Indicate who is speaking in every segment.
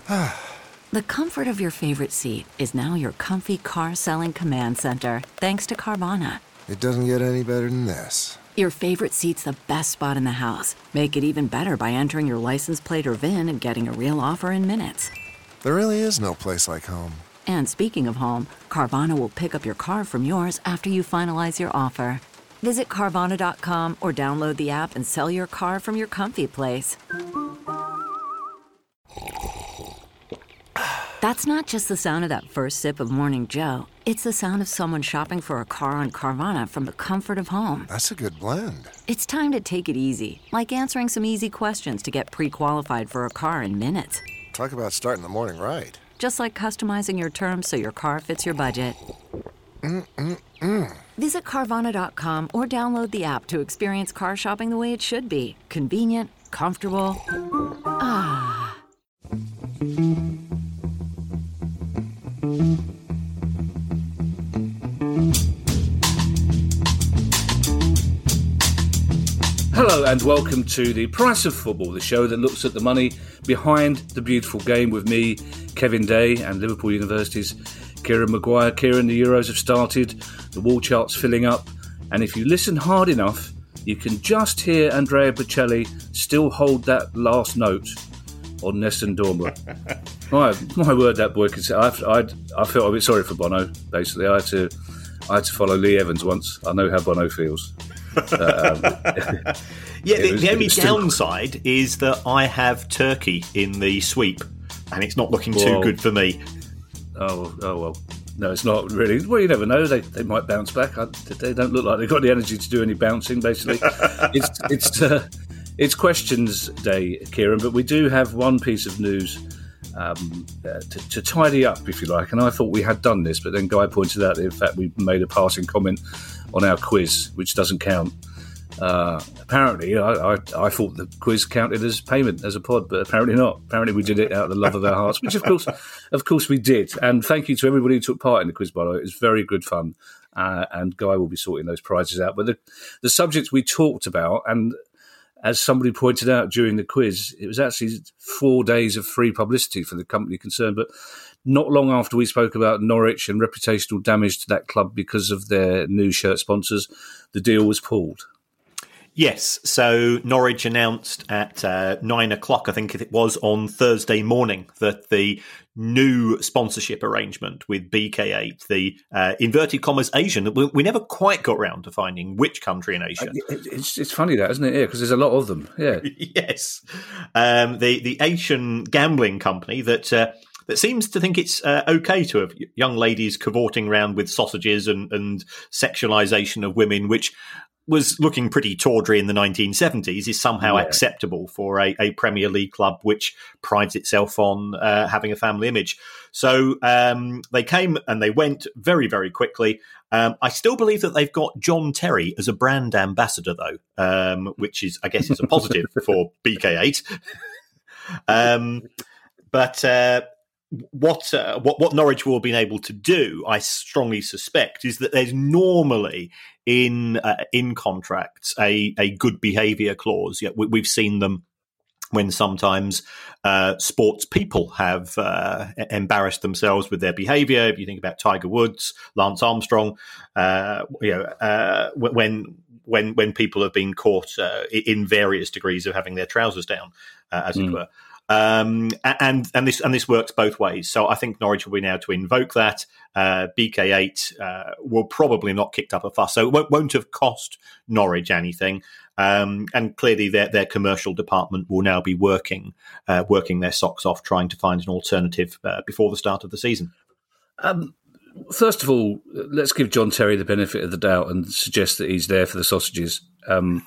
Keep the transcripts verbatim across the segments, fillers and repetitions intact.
Speaker 1: The comfort of your favorite seat is now your comfy car selling command center, thanks to Carvana.
Speaker 2: It doesn't get any better than this.
Speaker 1: Your favorite seat's the best spot in the house. Make it even better by entering your license plate or V I N and getting a real offer in minutes.
Speaker 2: There really is no place like home.
Speaker 1: And speaking of home, Carvana will pick up your car from yours after you finalize your offer. Visit Carvana dot com or download the app and sell your car from your comfy place. That's not just the sound of that first sip of Morning Joe. It's the sound of someone shopping for a car on Carvana from the comfort of home.
Speaker 2: That's a good blend.
Speaker 1: It's time to take it easy, like answering some easy questions to get pre-qualified for a car in minutes.
Speaker 2: Talk about starting the morning right.
Speaker 1: Just like customizing your terms so your car fits your budget.
Speaker 2: Mm-mm-mm.
Speaker 1: Visit Carvana dot com or download the app to experience car shopping the way it should be. Convenient, comfortable. Ah.
Speaker 3: Hello and welcome to The Price of Football, the show that looks at the money behind the beautiful game with me, Kevin Day, and Liverpool University's Kieran Maguire. Kieran, the Euros have started, the wall chart's filling up, and if you listen hard enough, you can just hear Andrea Bocelli still hold that last note on Nessun Dorma. my, my word, that boy can say. I, I, I felt a bit sorry for Bono, basically. I had to, I had to follow Lee Evans once. I know how Bono feels. um,
Speaker 4: yeah, the,
Speaker 3: was,
Speaker 4: the only
Speaker 3: still...
Speaker 4: downside is that I have Turkey in the sweep, and it's not looking
Speaker 3: well,
Speaker 4: too good for me.
Speaker 3: Oh, oh well. No, it's not really. Well, you never know. They they might bounce back. I, they don't look like they've got the energy to do any bouncing. Basically, it's it's uh, it's questions day, Kieran. But we do have one piece of news um, uh, to, to tidy up, if you like. And I thought we had done this, but then Guy pointed out that in fact we made a passing comment on our quiz, which doesn't count. Uh, apparently, I, I, I thought the quiz counted as payment as a pod, but apparently not. Apparently, we did it out of the love of our hearts, which of course, of course, we did. And thank you to everybody who took part in the quiz. By the way, it was very good fun. Uh, and Guy will be sorting those prizes out. But the, the subjects we talked about, and as somebody pointed out during the quiz, it was actually four days of free publicity for the company concerned. But not long after we spoke about Norwich and reputational damage to that club because of their new shirt sponsors, the deal was pulled.
Speaker 4: Yes, so Norwich announced at uh, nine o'clock, I think it was, on Thursday morning, that the new sponsorship arrangement with B K eight, the uh, inverted commas Asian, we, we never quite got round to finding which country in Asia.
Speaker 3: It's, it's funny that, isn't it? Yeah, because there's a lot of them. Yeah.
Speaker 4: Yes. Um, the, the Asian gambling company that... Uh, that seems to think it's uh, okay to have young ladies cavorting around with sausages and, and sexualisation of women, which was looking pretty tawdry in the nineteen seventies, is somehow yeah. acceptable for a, a Premier League club which prides itself on uh, having a family image. So um, they came and they went very, very quickly. Um, I still believe that they've got John Terry as a brand ambassador, though, um, which is, I guess, is a positive for B K eight. um, but... Uh, What, uh, what what Norwich will have been able to do, I strongly suspect, is that there's normally in uh, in contracts a, a good behaviour clause. Yeah, we, we've seen them when sometimes uh, sports people have uh, embarrassed themselves with their behaviour. If you think about Tiger Woods, Lance Armstrong, uh, you know, uh, when when when people have been caught uh, in various degrees of having their trousers down, uh, as mm. it were. Um, and and this and this works both ways. So I think Norwich will be now to invoke that. Uh, B K eight uh, will probably not kicked up a fuss, so it won't, won't have cost Norwich anything. Um, and clearly, their their commercial department will now be working uh, working their socks off, trying to find an alternative uh, before the start of the season.
Speaker 3: Um, first of all, let's give John Terry the benefit of the doubt and suggest that he's there for the sausages. Um,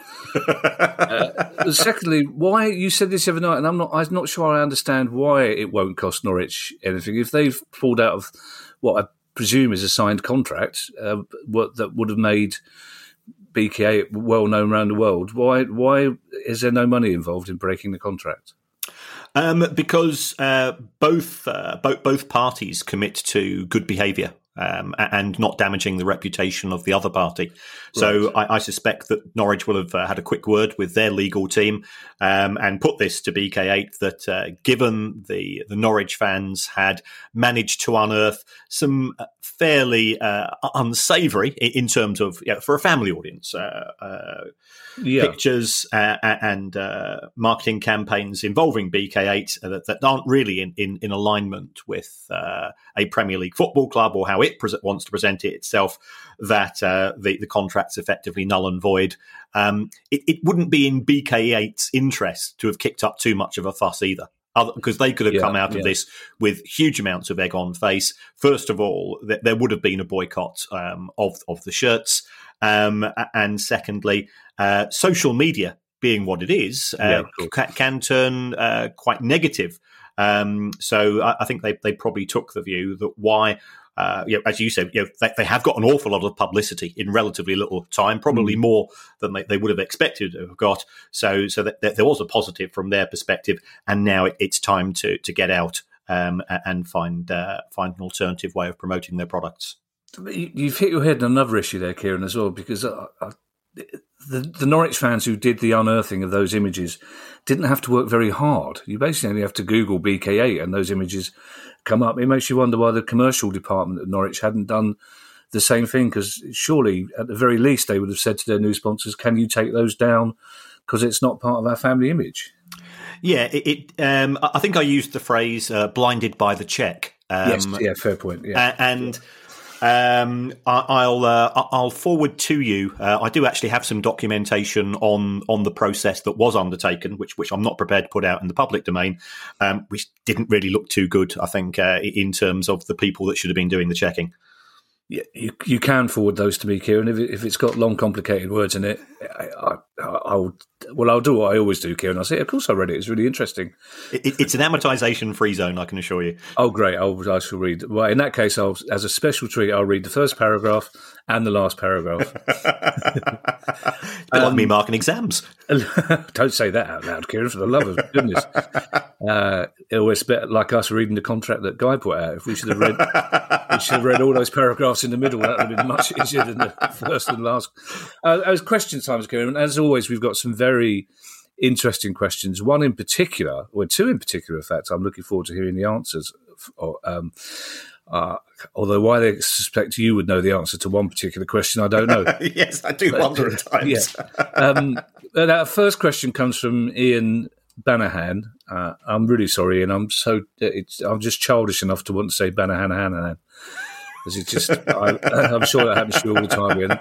Speaker 3: uh, secondly, why you said this the other night, and I'm not, I'm not sure I understand why it won't cost Norwich anything if they've pulled out of what I presume is a signed contract, uh, what that would have made B K eight well known around the world. Why, why is there no money involved in breaking the contract?
Speaker 4: Um, because uh, both, uh, both both parties commit to good behaviour um, and not damaging the reputation of the other party. So right. I, I suspect that Norwich will have uh, had a quick word with their legal team um, and put this to B K eight that uh, given the, the Norwich fans had managed to unearth some fairly uh, unsavoury in, in terms of, you know, for a family audience, uh, uh, yeah. pictures uh, and uh, marketing campaigns involving B K eight that, that aren't really in, in, in alignment with uh, a Premier League football club or how it pre- wants to present it itself, that uh, the, the contract's effectively null and void. Um, it, it wouldn't be in B K eight's interest to have kicked up too much of a fuss either, because they could have yeah, come out of yeah. this with huge amounts of egg on face. First of all, th- there would have been a boycott um, of, of the shirts. Um, and secondly, uh, social media being what it is, uh, yeah, can, can turn uh, quite negative. Um, so I, I think they, they probably took the view that why, uh, you know, as you said, you know, they, they have got an awful lot of publicity in relatively little time, probably mm. more than they, they would have expected to have got. So so that, that there was a positive from their perspective, and now it, it's time to to get out um, and find uh, find an alternative way of promoting their products.
Speaker 3: You've hit your head on another issue there, Kieran, as well, because I, I, the, the Norwich fans who did the unearthing of those images didn't have to work very hard. You basically only have to Google B K eight and those images come up. It makes you wonder why the commercial department at Norwich hadn't done the same thing, because surely, at the very least, they would have said to their new sponsors, can you take those down because it's not part of our family image?
Speaker 4: Yeah, it. it um, I think I used the phrase uh, blinded by the check. Um,
Speaker 3: yes, yeah, fair point. Yeah.
Speaker 4: And... Um, I, I'll uh, I'll forward to you. Uh, I do actually have some documentation on on the process that was undertaken, which which I'm not prepared to put out in the public domain, um, which didn't really look too good, I think, uh, in terms of the people that should have been doing the checking.
Speaker 3: Yeah, you you can forward those to me, Kieran. If, it, if it's got long, complicated words in it, I, I, I'll well, I'll do what I always do, Kieran. I'll say, of course, I read it. It's really interesting.
Speaker 4: It, it's an amortization-free zone, I can assure you.
Speaker 3: Oh, great! I'll, I shall read. Well, in that case, I'll, as a special treat, I'll read the first paragraph and the last paragraph.
Speaker 4: It's um, like me marking exams.
Speaker 3: Don't say that out loud, Kieran. For the love of goodness, uh, it was better like us reading the contract that Guy put out. If we should have read, we should have read all those paragraphs in the middle. That would have been much easier than the first and last. Uh, as question times, Kieran. As always, we've got some very interesting questions. One in particular, or two in particular, in fact, I'm looking forward to hearing the answers. Of, um, uh, although why they suspect you would know the answer to one particular question, I don't know.
Speaker 4: Yes, I do but, wonder at times.
Speaker 3: Yeah. um, our first question comes from Ian Banahan. Uh, I'm really sorry, and I'm so it's, I'm just childish enough to want to say Banahan Hanahan. Because it's just, I, I'm sure that happens to you all the time, Ian.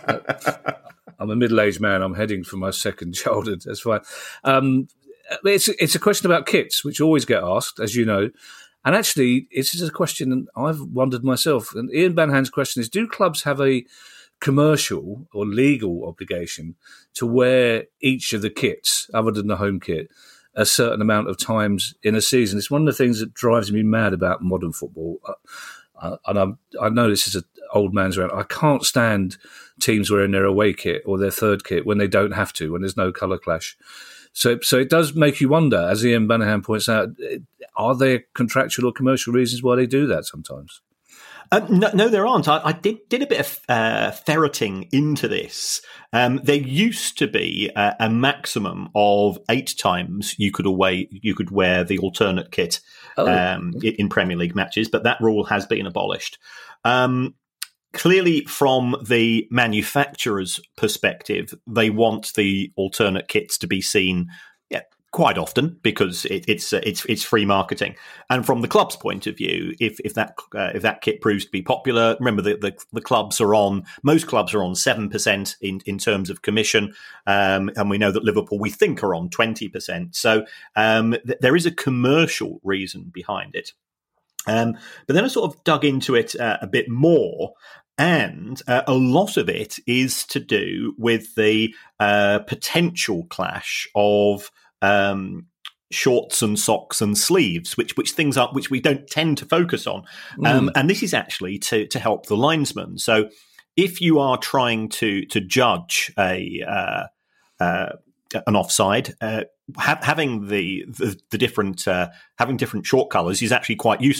Speaker 3: I'm a middle-aged man. I'm heading for my second childhood. That's fine. Um, it's it's a question about kits, which always get asked, as you know. And actually, it's a question I've wondered myself. And Ian Banahan's question is, do clubs have a commercial or legal obligation to wear each of the kits, other than the home kit, a certain amount of times in a season? It's one of the things that drives me mad about modern football. Uh, and I'm, I know this is an old man's round. I can't stand teams wearing their away kit or their third kit when they don't have to, when there's no colour clash. So so it does make you wonder, as Ian Banahan points out, are there contractual or commercial reasons why they do that sometimes?
Speaker 4: Uh, no, no, there aren't. I, I did did a bit of uh, ferreting into this. Um, there used to be a, a maximum of eight times you could away you could wear the alternate kit oh. um, in Premier League matches, but that rule has been abolished. Um, clearly, from the manufacturer's perspective, they want the alternate kits to be seen quite often because it, it's uh, it's it's free marketing. And from the club's point of view, if if that uh, if that kit proves to be popular, remember the the, the clubs are on most clubs are on seven percent in in terms of commission, um, and we know that Liverpool we think are on twenty percent. So um, th- there is a commercial reason behind it. Um, but then I sort of dug into it uh, a bit more. And uh, a lot of it is to do with the uh, potential clash of Um, shorts and socks and sleeves, which which things are which we don't tend to focus on, um, mm. and this is actually to to help the linesman. So, if you are trying to to judge a uh, uh, an offside, uh, ha- having the, the the different uh, having different short colours is actually quite useful.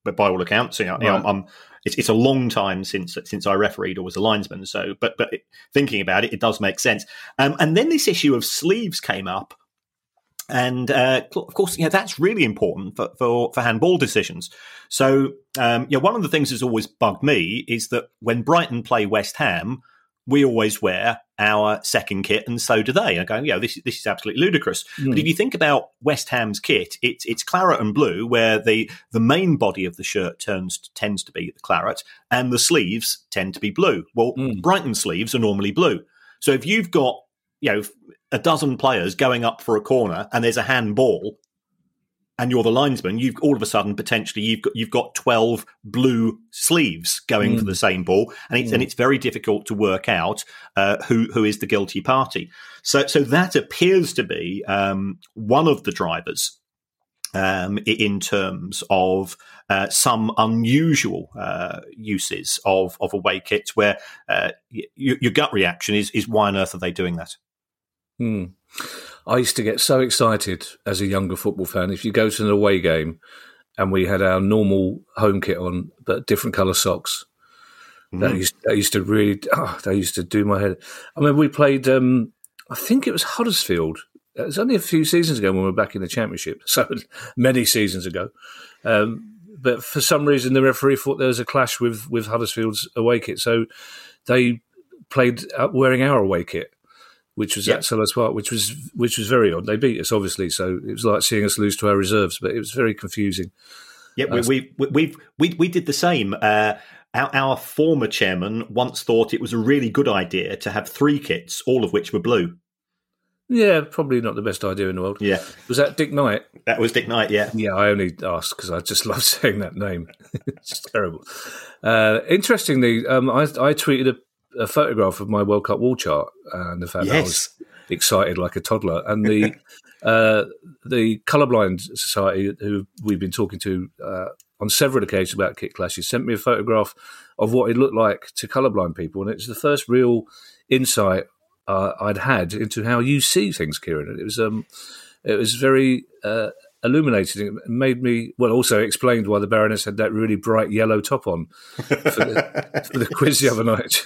Speaker 4: but by all accounts, you know,
Speaker 3: Right.
Speaker 4: I'm, I'm it's, it's a long time since since I refereed or was a linesman. So, but but thinking about it, it does make sense. Um, and then this issue of sleeves came up. And uh, of course, you know, that's really important for, for, for handball decisions. So, um, you know, one of the things that's always bugged me is that when Brighton play West Ham, we always wear our second kit, and so do they. I go, you know, this, this is absolutely ludicrous. Mm. But if you think about West Ham's kit, it's it's claret and blue, where the the main body of the shirt turns tends to be the claret, and the sleeves tend to be blue. Well, mm. Brighton sleeves are normally blue. So if you've got, you know, a dozen players going up for a corner and there's a handball and you're the linesman, you've all of a sudden potentially you've got you've got twelve blue sleeves going mm. for the same ball, and it's mm. and it's very difficult to work out uh, who who is the guilty party. So so that appears to be um, one of the drivers um, in terms of uh, some unusual uh, uses of of away kits, where uh, y- your gut reaction is is why on earth are they doing that?
Speaker 3: Hmm. I used to get so excited as a younger football fan. If you go to an away game and we had our normal home kit on, but different colour socks, mm. that, used, that used to really, oh, that used to do my head. I mean, we played, um, I think it was Huddersfield. It was only a few seasons ago when we were back in the Championship, so many seasons ago. Um, but for some reason, the referee thought there was a clash with, with Huddersfield's away kit, so they played wearing our away kit, which was yep. at Selhurst Park, which was which was very odd. They beat us, obviously, so it was like seeing us lose to our reserves, but it was very confusing.
Speaker 4: Yeah, uh, we, we we we we did the same. Uh, our, our former chairman once thought it was a really good idea to have three kits, all of which were blue.
Speaker 3: Yeah, probably not the best idea in the world.
Speaker 4: Yeah,
Speaker 3: was that Dick Knight?
Speaker 4: That was Dick Knight. Yeah,
Speaker 3: yeah. I only asked because I just love saying that name. It's terrible. Uh, interestingly, um, I, I tweeted a. a photograph of my World Cup wall chart and the fact yes. that I was excited like a toddler. And the uh, the Colourblind Society, who we've been talking to uh, on several occasions about kit clashes, sent me a photograph of what it looked like to colourblind people. And it's the first real insight uh, I'd had into how you see things, Kieran. It was um, it was very uh, illuminating. It made me, well, also explained why the Baroness had that really bright yellow top on for the, for the quiz the other night.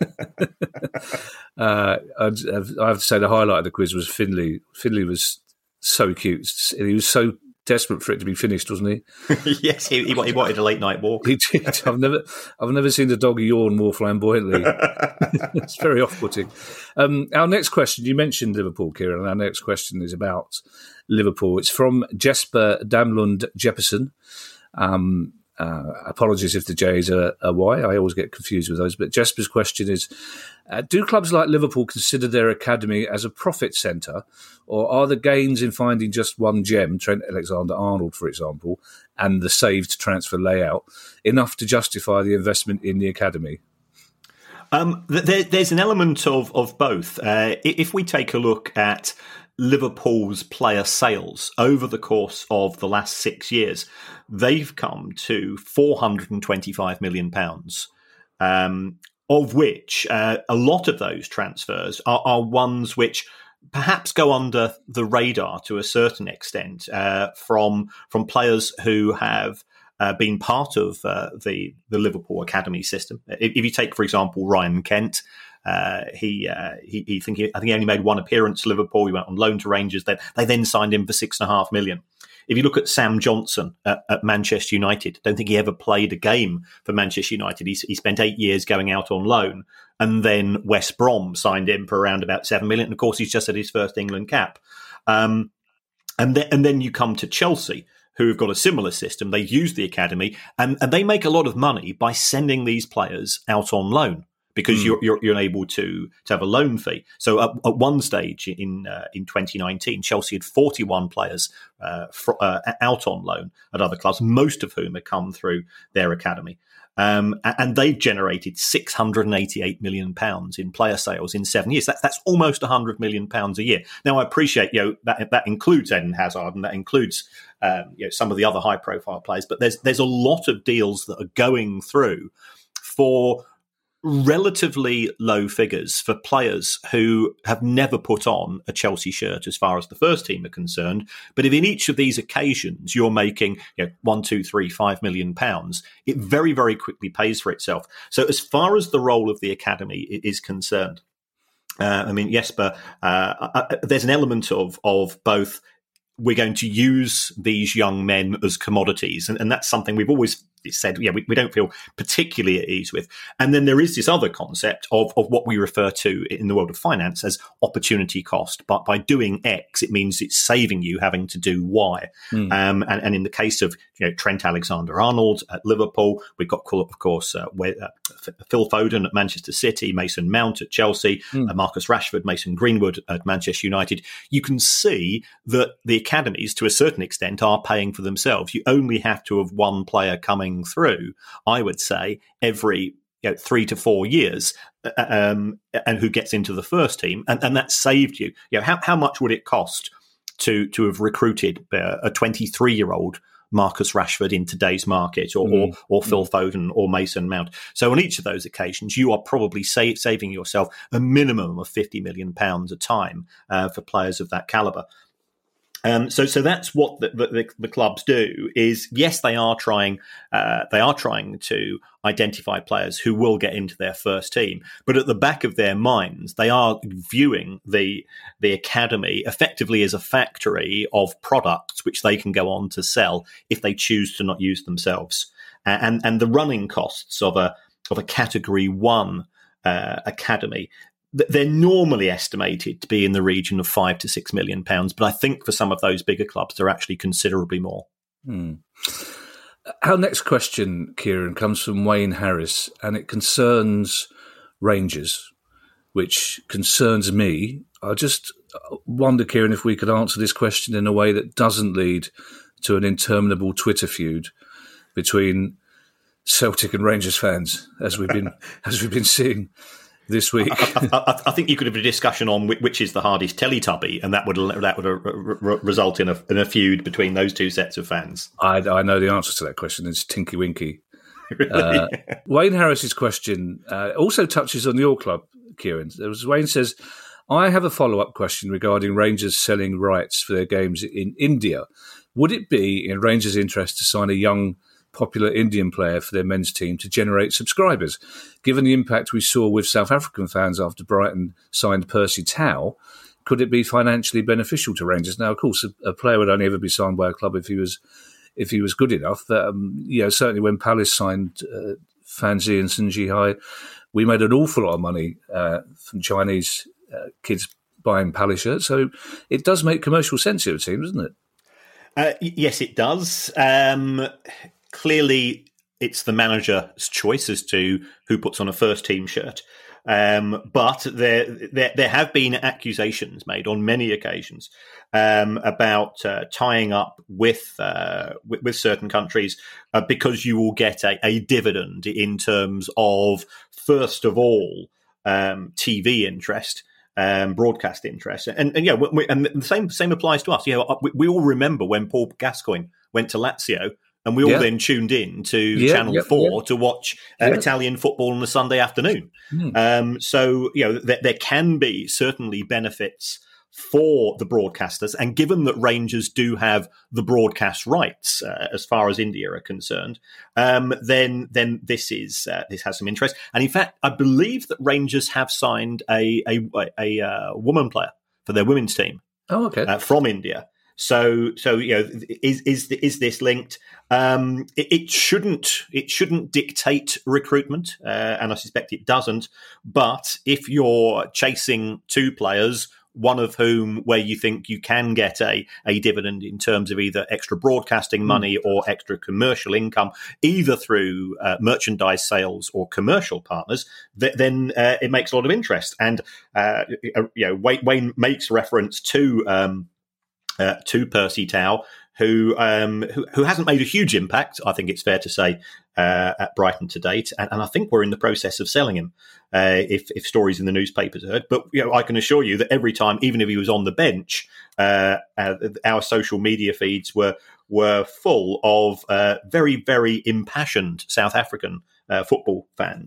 Speaker 3: uh, I'd, I have to say the highlight of the quiz was Finley. Finley was so cute. He was so desperate for it to be finished, wasn't he?
Speaker 4: Yes, he, he wanted a late night walk.
Speaker 3: He did. I've never, I've never seen the dog yawn more flamboyantly. It's very off-putting. Um, our next question, you mentioned Liverpool, Kieran, and our next question is about Liverpool. It's from Jesper Damlund Jeppesen. Um, uh, apologies if the J is a, a Y. I always get confused with those. But Jesper's question is, uh, do clubs like Liverpool consider their academy as a profit centre, or are the gains in finding just one gem, Trent Alexander-Arnold, for example, and the saved transfer layout, enough to justify the investment in the academy?
Speaker 4: Um, there, there's an element of, of both. Uh, if we take a look at Liverpool's player sales over the course of the last six years, they've come to four hundred twenty-five million pounds, um, of which uh, a lot of those transfers are, are ones which perhaps go under the radar to a certain extent, uh, from from players who have Uh, been part of uh, the the Liverpool academy system. If, if you take, for example, Ryan Kent, uh, he, uh, he he think he, I think he only made one appearance to Liverpool. He went on loan to Rangers. They they then signed him for six and a half million. If you look at Sam Johnson at, at Manchester United, I don't think he ever played a game for Manchester United. He, he spent eight years going out on loan, and then West Brom signed him for around about seven million. And of course, he's just had his first England cap. Um, and then and then you come to Chelsea, who have got a similar system. They use the academy, and, and they make a lot of money by sending these players out on loan, because mm. you're, you're you're able to to have a loan fee. So at, at one stage in uh, in twenty nineteen, Chelsea had forty-one players uh, fr- uh, out on loan at other clubs, most of whom had come through their academy. Um, and they generated six hundred eighty-eight million pounds in player sales in seven years. That, that's almost one hundred million pounds a year. Now, I appreciate, you know, that that includes Eden Hazard, and that includes um, you know, some of the other high-profile players. But there's there's a lot of deals that are going through for relatively low figures for players who have never put on a Chelsea shirt as far as the first team are concerned. But if in each of these occasions you're making you know, one, two, three, five million pounds, it very, very quickly pays for itself. So as far as the role of the academy is concerned, uh, I mean, Jesper, uh, uh, there's an element of of both. We're going to use these young men as commodities. And, and that's something we've always said, yeah, we, we don't feel particularly at ease with. And then there is this other concept of, of what we refer to in the world of finance as opportunity cost. But by doing X, it means it's saving you having to do Y. Mm. Um, and, and in the case of you know Trent Alexander-Arnold at Liverpool, we've got, of course, uh, uh, Phil Foden at Manchester City, Mason Mount at Chelsea, mm. uh, Marcus Rashford, Mason Greenwood at Manchester United. You can see that the academies, to a certain extent, are paying for themselves. You only have to have one player coming through, I would say, every you know, three to four years, um, and who gets into the first team, and, and that saved you. You know, how how much would it cost to to have recruited uh, a twenty-three-year-old Marcus Rashford in today's market, or, mm. or or Phil Foden or Mason Mount? So on each of those occasions, you are probably sa- saving yourself a minimum of fifty million pounds a time uh, for players of that calibre. Um, so, so that's what the, the, the clubs do. Is yes, they are trying. Uh, they are trying to identify players who will get into their first team, but at the back of their minds, they are viewing the the academy effectively as a factory of products which they can go on to sell if they choose to not use themselves. And and the running costs of a of a Category One uh, academy, they're normally estimated to be in the region of five to six million pounds, but I think for some of those bigger clubs, they're actually considerably more.
Speaker 3: Hmm. Our next question, Kieran, comes from Wayne Harris, and it concerns Rangers, which concerns me. I just wonder, Kieran, if we could answer this question in a way that doesn't lead to an interminable Twitter feud between Celtic and Rangers fans, as we've been as we've been seeing this week.
Speaker 4: I, I, I think you could have a discussion on which is the hardest Teletubby, and that would that would re- result in a, in a feud between those two sets of fans.
Speaker 3: I, I know the answer to that question. It's Tinky Winky.
Speaker 4: Really?
Speaker 3: Uh, Wayne Harris's question uh, also touches on your club, Kieran. There was, Wayne says, I have a follow-up question regarding Rangers selling rights for their games in India. Would it be in Rangers' interest to sign a young popular Indian player for their men's team to generate subscribers? Given the impact we saw with South African fans after Brighton signed Percy Tau, could it be financially beneficial to Rangers? Now, of course, a, a player would only ever be signed by a club if he was if he was good enough. Um, you know, certainly when Palace signed uh, Fan Zi and Sun Jihai, we made an awful lot of money uh, from Chinese uh, kids buying Palace shirts. So it does make commercial sense, it would seem, doesn't it?
Speaker 4: Uh, yes, it does. Um Clearly, it's the manager's choice as to who puts on a first team shirt. Um, but there, there, there have been accusations made on many occasions um, about uh, tying up with, uh, with with certain countries uh, because you will get a, a dividend in terms of, first of all, um, T V interest. Um, broadcast interest, and, and yeah, we, and the same same applies to us. You know, we, we all remember when Paul Gascoigne went to Lazio. And we all yeah. then tuned in to yeah, Channel yeah, four yeah. to watch uh, yeah. Italian football on a Sunday afternoon. Mm. Um, so, you know, th- there can be certainly benefits for the broadcasters. And given that Rangers do have the broadcast rights uh, as far as India are concerned, um, then then this is uh, this has some interest. And in fact, I believe that Rangers have signed a a, a, a uh, woman player for their women's team.
Speaker 3: Oh, okay,
Speaker 4: uh, from India. So, so you know, is is is this linked? Um, it, it shouldn't it shouldn't dictate recruitment, uh, and I suspect it doesn't. But if you're chasing two players, one of whom where you think you can get a a dividend in terms of either extra broadcasting money mm. or extra commercial income, either through uh, merchandise sales or commercial partners, th- then uh, it makes a lot of interest. And uh, you know, Wayne, Wayne makes reference to. Um, Uh, to Percy Tau, who, um, who who hasn't made a huge impact, I think it's fair to say, uh, at Brighton to date, and, and I think we're in the process of selling him. Uh, if if stories in the newspapers are heard, but you know, I can assure you that every time, even if he was on the bench, uh, uh, our social media feeds were were full of uh, very very impassioned South African uh, football fans.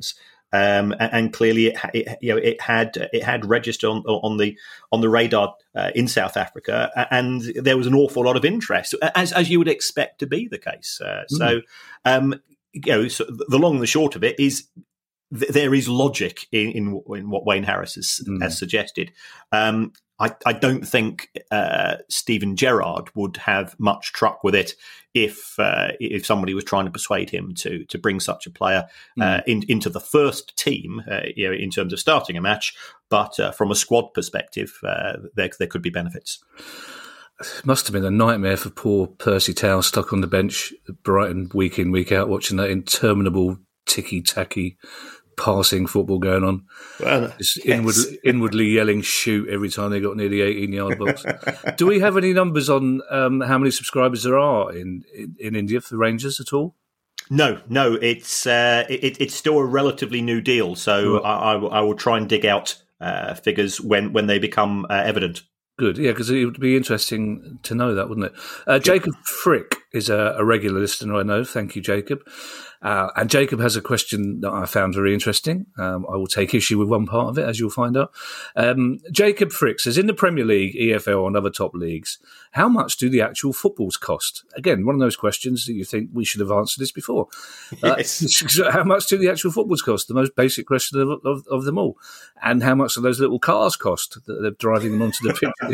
Speaker 4: Um, and, and clearly, it, it, you know, it had it had registered on, on the on the radar uh, in South Africa, and there was an awful lot of interest, as as you would expect to be the case. Uh, mm. So, um, you know, so the long and the short of it is, th- there is logic in, in, in what Wayne Harris has, mm. has suggested. Um, I, I don't think uh, Steven Gerrard would have much truck with it if uh, if somebody was trying to persuade him to to bring such a player uh, mm. in, into the first team, uh, you know, in terms of starting a match. But uh, from a squad perspective, uh, there there could be benefits.
Speaker 3: It must have been a nightmare for poor Percy Tau, stuck on the bench at Brighton week in, week out, watching that interminable ticky-tacky passing football going on.
Speaker 4: Well,
Speaker 3: Just
Speaker 4: yes.
Speaker 3: inward, inwardly yelling shoot every time they got near the eighteen-yard box. Do we have any numbers on um, how many subscribers there are in, in, in India for Rangers at all?
Speaker 4: No, no, it's uh, it, it's still a relatively new deal, so right. I, I, will, I will try and dig out uh, figures when, when they become uh, evident.
Speaker 3: Good, yeah, because it would be interesting to know that, wouldn't it? Uh, Jacob Frick is a, a regular listener, I know. Thank you, Jacob. Uh, and Jacob has a question that I found very interesting. Um, I will take issue with one part of it, as you'll find out. Um, Jacob Frick says, in the Premier League, E F L and other top leagues, how much do the actual footballs cost? Again, one of those questions that you think we should have answered this before.
Speaker 4: Yes.
Speaker 3: Uh, how much do the actual footballs cost? The most basic question of, of, of them all. And how much do those little cars cost that they're driving them onto the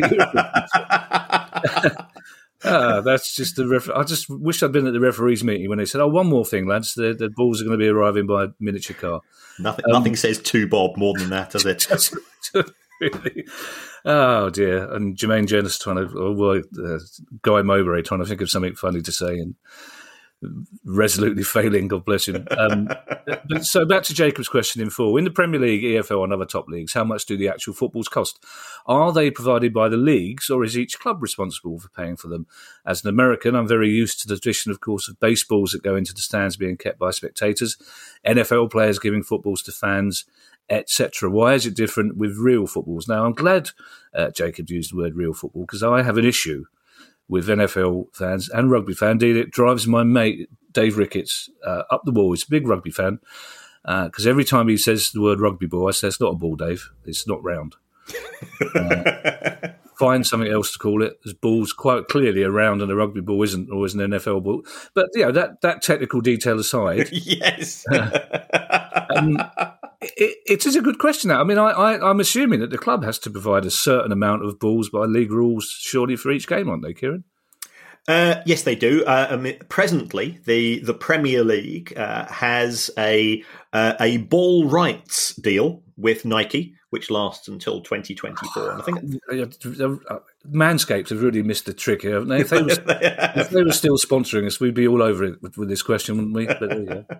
Speaker 3: pitch? Ah, that's just the ref- I just wish I'd been at the referees' meeting when they said, "Oh, one more thing, lads, the, the balls are going to be arriving by a miniature car."
Speaker 4: Nothing,
Speaker 3: um,
Speaker 4: nothing says to Bob more than that, does it?
Speaker 3: Just, really. Oh dear! And Jermaine Jonas trying to, oh, well, uh, Guy Mowbray trying to think of something funny to say and resolutely failing. God bless him. Um, but, so back to Jacob's question in full. In the Premier League, E F L and other top leagues, how much do the actual footballs cost? Are they provided by the leagues, or is each club responsible for paying for them? As an American, I'm very used to the tradition, of course, of baseballs that go into the stands being kept by spectators, N F L players giving footballs to fans, et cetera. Why is it different with real footballs? Now, I'm glad uh, Jacob used the word real football, because I have an issue with N F L fans and rugby fans. Indeed, it drives my mate, Dave Ricketts, uh, up the wall. He's a big rugby fan, because uh, every time he says the word rugby ball, I say, it's not a ball, Dave. It's not round. uh, find something else to call it. There's balls quite clearly a round, and a rugby ball isn't always an N F L ball. But, you know, that, that technical detail aside.
Speaker 4: Yes.
Speaker 3: uh, um, it, it is a good question. Now. I mean, I, I, I'm assuming that the club has to provide a certain amount of balls by league rules, surely, for each game, aren't they, Kieran?
Speaker 4: Uh, yes, they do. Uh, I mean, presently, the, the Premier League uh, has a uh, a ball rights deal with Nike, which lasts until twenty twenty-four. And I think
Speaker 3: Manscaped have really missed the trick here, haven't they? If they, was, if they were still sponsoring us, we'd be all over it with, with this question, wouldn't we? But there you go.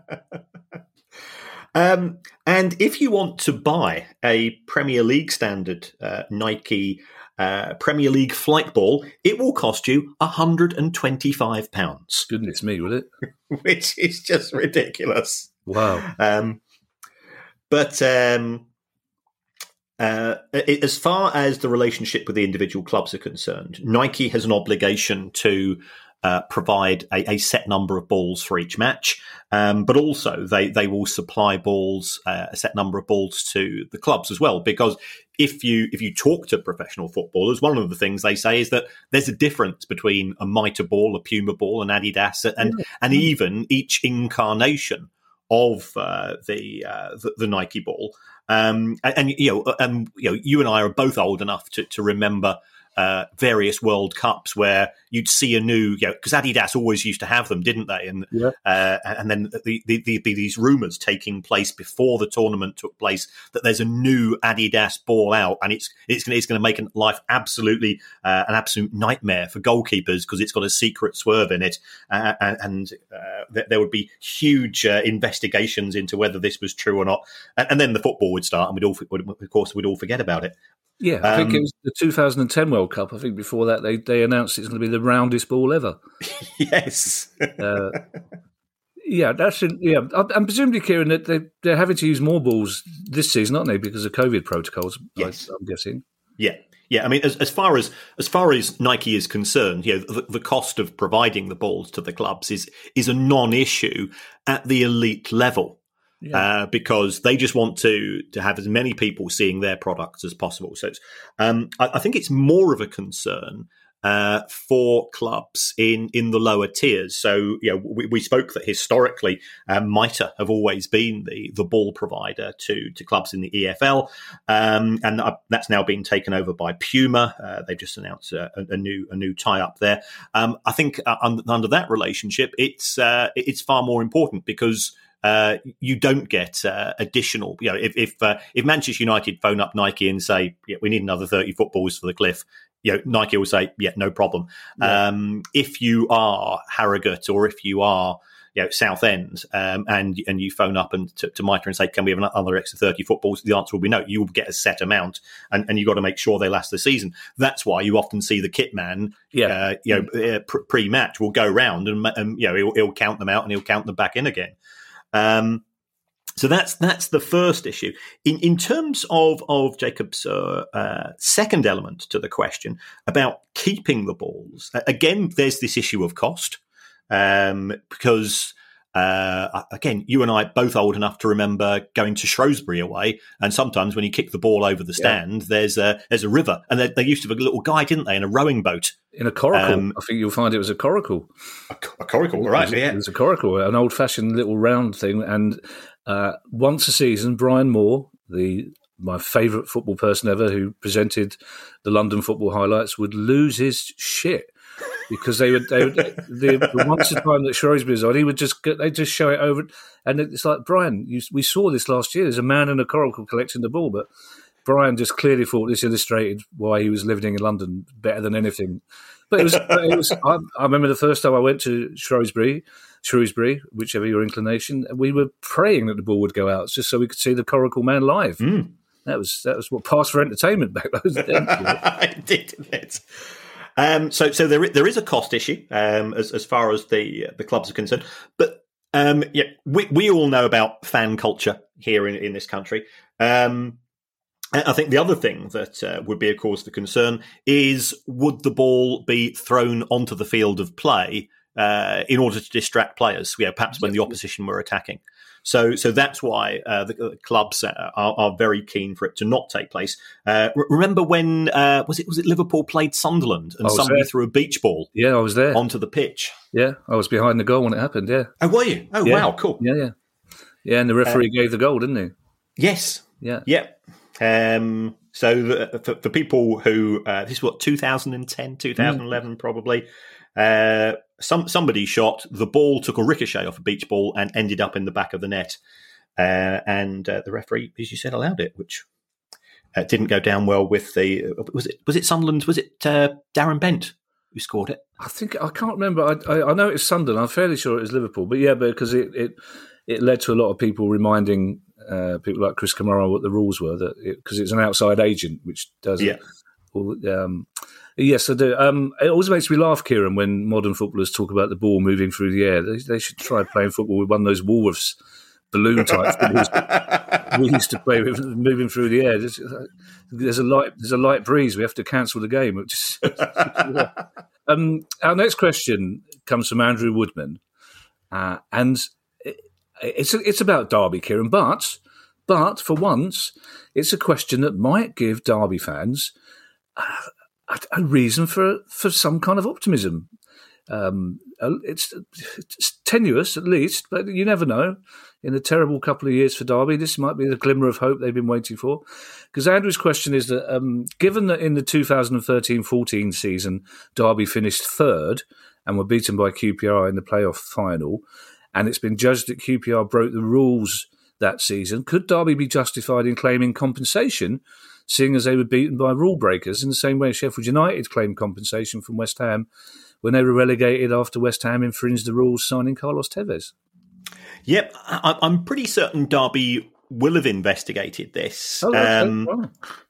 Speaker 4: Um, and if you want to buy a Premier League standard uh, Nike uh, Premier League flight ball, it will cost you one hundred twenty-five pounds.
Speaker 3: Goodness me, will it?
Speaker 4: Which is just ridiculous.
Speaker 3: Wow.
Speaker 4: Um, but um, uh, it, as far as the relationship with the individual clubs are concerned, Nike has an obligation to Uh, provide a, a set number of balls for each match, um, but also they, they will supply balls, uh, a set number of balls to the clubs as well. Because if you if you talk to professional footballers, one of the things they say is that there's a difference between a Mitre ball, a Puma ball, an Adidas, and yeah. and even each incarnation of uh, the, uh, the the Nike ball. Um, and, and you know, and you know, you and I are both old enough to to remember Uh, various World Cups where you'd see a new, you know, because Adidas always used to have them, didn't they? And
Speaker 3: yeah.
Speaker 4: uh, and then the, the, the, these rumours taking place before the tournament took place that there's a new Adidas ball out, and it's it's going it's going to make life absolutely uh, an absolute nightmare for goalkeepers because it's got a secret swerve in it, uh, and uh, th- there would be huge uh, investigations into whether this was true or not, and, and then the football would start, and we'd all, of course, we'd all forget about it.
Speaker 3: Yeah, I um, think it was the two thousand ten World Cup. I think before that they, they announced it's going to be the roundest ball ever.
Speaker 4: Yes.
Speaker 3: uh, yeah, that's in, yeah. And presumably, Kieran, that they, they're having to use more balls this season, aren't they, because of COVID protocols?
Speaker 4: Yes,
Speaker 3: I, I'm guessing.
Speaker 4: Yeah, yeah. I mean, as, as far as as far as Nike is concerned, you know, the, the cost of providing the balls to the clubs is is a non-issue at the elite level.
Speaker 3: Yeah.
Speaker 4: Uh, because they just want to to have as many people seeing their products as possible. So it's, um, I, I think it's more of a concern uh, for clubs in, in the lower tiers. So, you know, we, we spoke that historically, um, Mitre have always been the the ball provider to to clubs in the E F L, um, and uh, that's now been taken over by Puma. Uh, they've just announced a, a new a new tie up there. Um, I think uh, under, under that relationship, it's uh, it's far more important because. Uh, you don't get uh, additional, you know, if if, uh, if Manchester United phone up Nike and say, yeah, we need another thirty footballs for the Cliff, you know, Nike will say, yeah, no problem. Yeah. Um, if you are Harrogate or if you are, you know, Southend, um, and and you phone up and to, to Mitre and say, can we have another extra thirty footballs? The answer will be no. You will get a set amount, and, and you've got to make sure they last the season. That's why you often see the kit man, yeah. uh, you know, mm. pre-match will go round and, and you know, he'll, he'll count them out and he'll count them back in again. Um, so that's that's the first issue. In in terms of of Jacob's uh, uh, second element to the question about keeping the balls, again, there's this issue of cost um, because. Uh, again, you and I both old enough to remember going to Shrewsbury away, and sometimes when you kick the ball over the stand, yeah. there's a there's a river, and they, they used to have a little guy, didn't they, in a rowing boat,
Speaker 3: in a coracle. Um, I think you'll find it was a coracle,
Speaker 4: a, a coracle, right?
Speaker 3: It was,
Speaker 4: yeah,
Speaker 3: it was a coracle, an old-fashioned little round thing. And uh, once a season, Brian Moore, the my favourite football person ever, who presented the London football highlights, would lose his shit. Because they would, they would the, the once a time that Shrewsbury was on, he would just they just show it over, and it's like, Brian, you, we saw this last year. There's a man in a coracle collecting the ball, but Brian just clearly thought this illustrated why he was living in London better than anything. But it was, it was. I, I remember the first time I went to Shrewsbury, Shrewsbury, whichever your inclination, we were praying that the ball would go out just so we could see the coracle man live.
Speaker 4: Mm.
Speaker 3: That was that was what passed for entertainment back those days.
Speaker 4: It did, didn't it? Um, so, so there there is a cost issue um, as as far as the the clubs are concerned, but um, yeah, we we all know about fan culture here in, in this country. Um, I think the other thing that uh, would be a cause for concern is would the ball be thrown onto the field of play uh, in order to distract players? You know, perhaps when the opposition were attacking. So, so that's why uh, the, the clubs are, are very keen for it to not take place. Uh, r- remember when uh, was it was it Liverpool played Sunderland and somebody there. threw a beach ball?
Speaker 3: Yeah, I was there
Speaker 4: onto the pitch.
Speaker 3: Yeah, I was behind the goal when it happened. Yeah.
Speaker 4: Oh, were you? Oh,
Speaker 3: yeah.
Speaker 4: wow, cool.
Speaker 3: Yeah, yeah, yeah. And the referee uh, gave the goal, didn't he?
Speaker 4: Yes.
Speaker 3: Yeah.
Speaker 4: Yeah. Um, so the, for, for people who uh, this is what two thousand ten, two thousand eleven mm. probably. Uh, some somebody shot the ball, took a ricochet off a beach ball, and ended up in the back of the net. Uh, and uh, the referee, as you said, allowed it, which uh, didn't go down well with the. Uh, was it was it Sunderland? Was it uh, Darren Bent who scored it?
Speaker 3: I think I can't remember. I, I, I know it's Sunderland. I'm fairly sure it was Liverpool, but yeah, because it, it it led to a lot of people reminding uh, people like Chris Kamara what the rules were, that because it, it's an outside agent which does
Speaker 4: yeah.
Speaker 3: it. All, um, Yes, I do. Um, it always makes me laugh, Kieran, when modern footballers talk about the ball moving through the air. They, they should try playing football with one of those Woolworths balloon type footballs we used to play with, moving through the air. There's, there's a light, there's a light breeze. We have to cancel the game. It just, yeah. um, our next question comes from Andrew Woodman, uh, and it, it's it's about Derby, Kieran. But but for once, it's a question that might give Derby fans Uh, a reason for for some kind of optimism. Um, it's, it's tenuous, at least, but you never know. In a terrible couple of years for Derby, this might be the glimmer of hope they've been waiting for. Because Andrew's question is that, um, given that in the two thousand thirteen fourteen season, Derby finished third and were beaten by Q P R in the playoff final, and it's been judged that Q P R broke the rules that season, could Derby be justified in claiming compensation, seeing as they were beaten by rule breakers in the same way Sheffield United claimed compensation from West Ham when they were relegated after West Ham infringed the rules signing Carlos Tevez?
Speaker 4: Yep, I'm pretty certain Derby will have investigated this.
Speaker 3: Oh, okay.
Speaker 4: um,
Speaker 3: Right.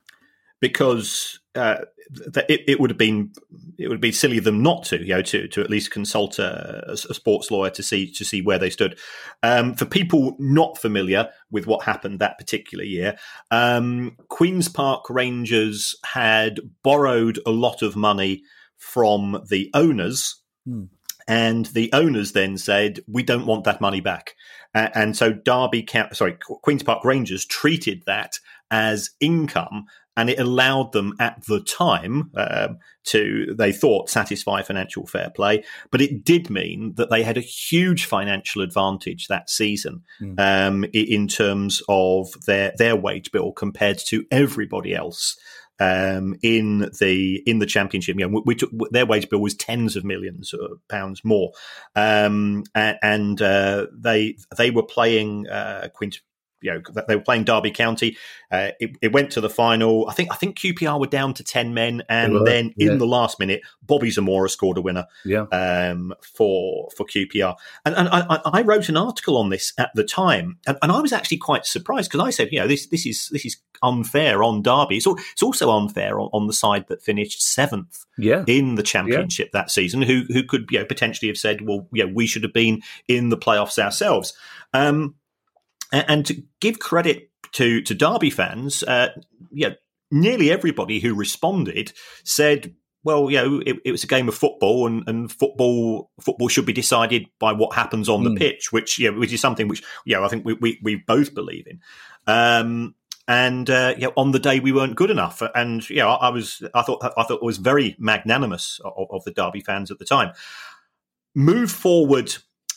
Speaker 4: Because uh, it, it would have been it would be silly of them not to, you know, to to at least consult a, a sports lawyer to see to see where they stood. Um, for people not familiar with what happened that particular year, um, Queen's Park Rangers had borrowed a lot of money from the owners.
Speaker 3: Hmm.
Speaker 4: And the owners then said, we don't want that money back. Uh, and so Derby, sorry, Queen's Park Rangers treated that as income, and it allowed them at the time um, to, they thought, satisfy financial fair play. But it did mean that they had a huge financial advantage that season mm. um, in terms of their, their wage bill compared to everybody else. Um, in the in the championship, you know, we, we took their wage bill was tens of millions of pounds more, um, and, and uh, they they were playing uh, Queen's. You know, they were playing Derby County. Uh, it, it went to the final. I think I think Q P R were down to ten men, and were, then in yeah. the last minute, Bobby Zamora scored a winner. Yeah. Um, for for Q P R, and and I, I wrote an article on this at the time, and, and I was actually quite surprised because I said, you know, this this is this is unfair on Derby. It's, it's also unfair on, on the side that finished seventh yeah. in the championship yeah. that season, who who could you know potentially have said, well, yeah, we should have been in the playoffs ourselves. Um, And to give credit to, to Derby fans, uh, yeah, nearly everybody who responded said, well, you know, it, it was a game of football, and, and football football should be decided by what happens on mm. the pitch, which yeah, which is something which yeah, I think we we, we both believe in. Um, and uh, yeah, on the day we weren't good enough, and yeah, I, I was I thought I thought it was very magnanimous of, of the Derby fans at the time. Move forward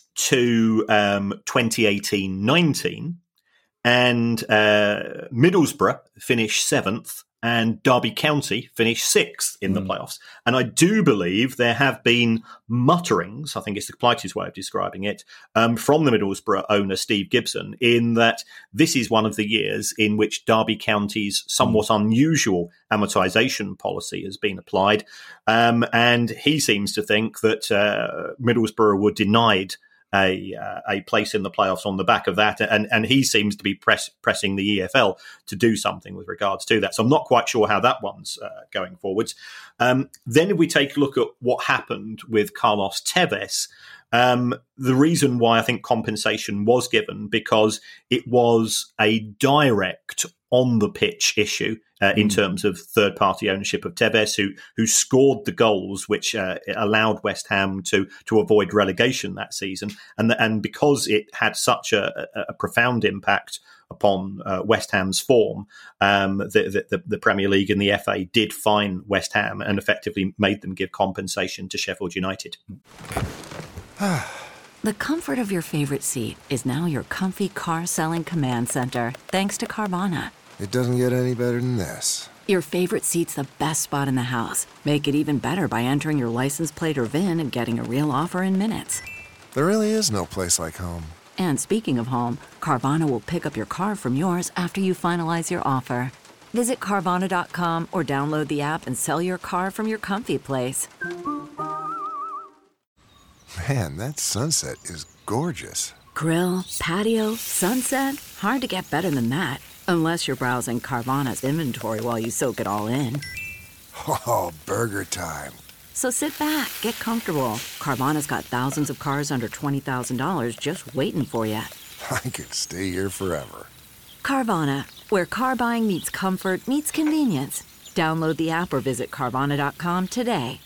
Speaker 4: to um, twenty eighteen nineteen, and uh, Middlesbrough finished seventh and Derby County finished sixth in the mm. playoffs. And I do believe there have been mutterings, I think it's the politest way of describing it, um, from the Middlesbrough owner, Steve Gibson, in that this is one of the years in which Derby County's somewhat mm. unusual amortisation policy has been applied. Um, and he seems to think that uh, Middlesbrough were denied A, uh, a place in the playoffs on the back of that, and and he seems to be press, pressing the E F L to do something with regards to that. So I'm not quite sure how that one's uh, going forwards. Um, then if we take a look at what happened with Carlos Tevez, um, the reason why I think compensation was given, because it was a direct on the pitch issue uh, in mm. terms of third party ownership of Tevez, who who scored the goals which uh, allowed West Ham to to avoid relegation that season, and the, and because it had such a, a, a profound impact upon uh, West Ham's form, um, the, the the Premier League and the F A did fine West Ham and effectively made them give compensation to Sheffield United.
Speaker 1: The comfort of your favorite seat is now your comfy car selling command center, thanks to Carvana.
Speaker 2: It doesn't get any better than this.
Speaker 1: Your favorite seat's the best spot in the house. Make it even better by entering your license plate or V I N and getting a real offer in minutes.
Speaker 2: There really is no place like home.
Speaker 1: And speaking of home, Carvana will pick up your car from yours after you finalize your offer. Visit Carvana dot com or download the app and sell your car from your comfy place.
Speaker 2: Man, that sunset is gorgeous.
Speaker 1: Grill, patio, sunset. Hard to get better than that. Unless you're browsing Carvana's inventory while you soak it all in.
Speaker 2: Oh, burger time.
Speaker 1: So sit back, get comfortable. Carvana's got thousands of cars under twenty thousand dollars just waiting for you.
Speaker 2: I could stay here forever.
Speaker 1: Carvana, where car buying meets comfort, meets convenience. Download the app or visit Carvana dot com today.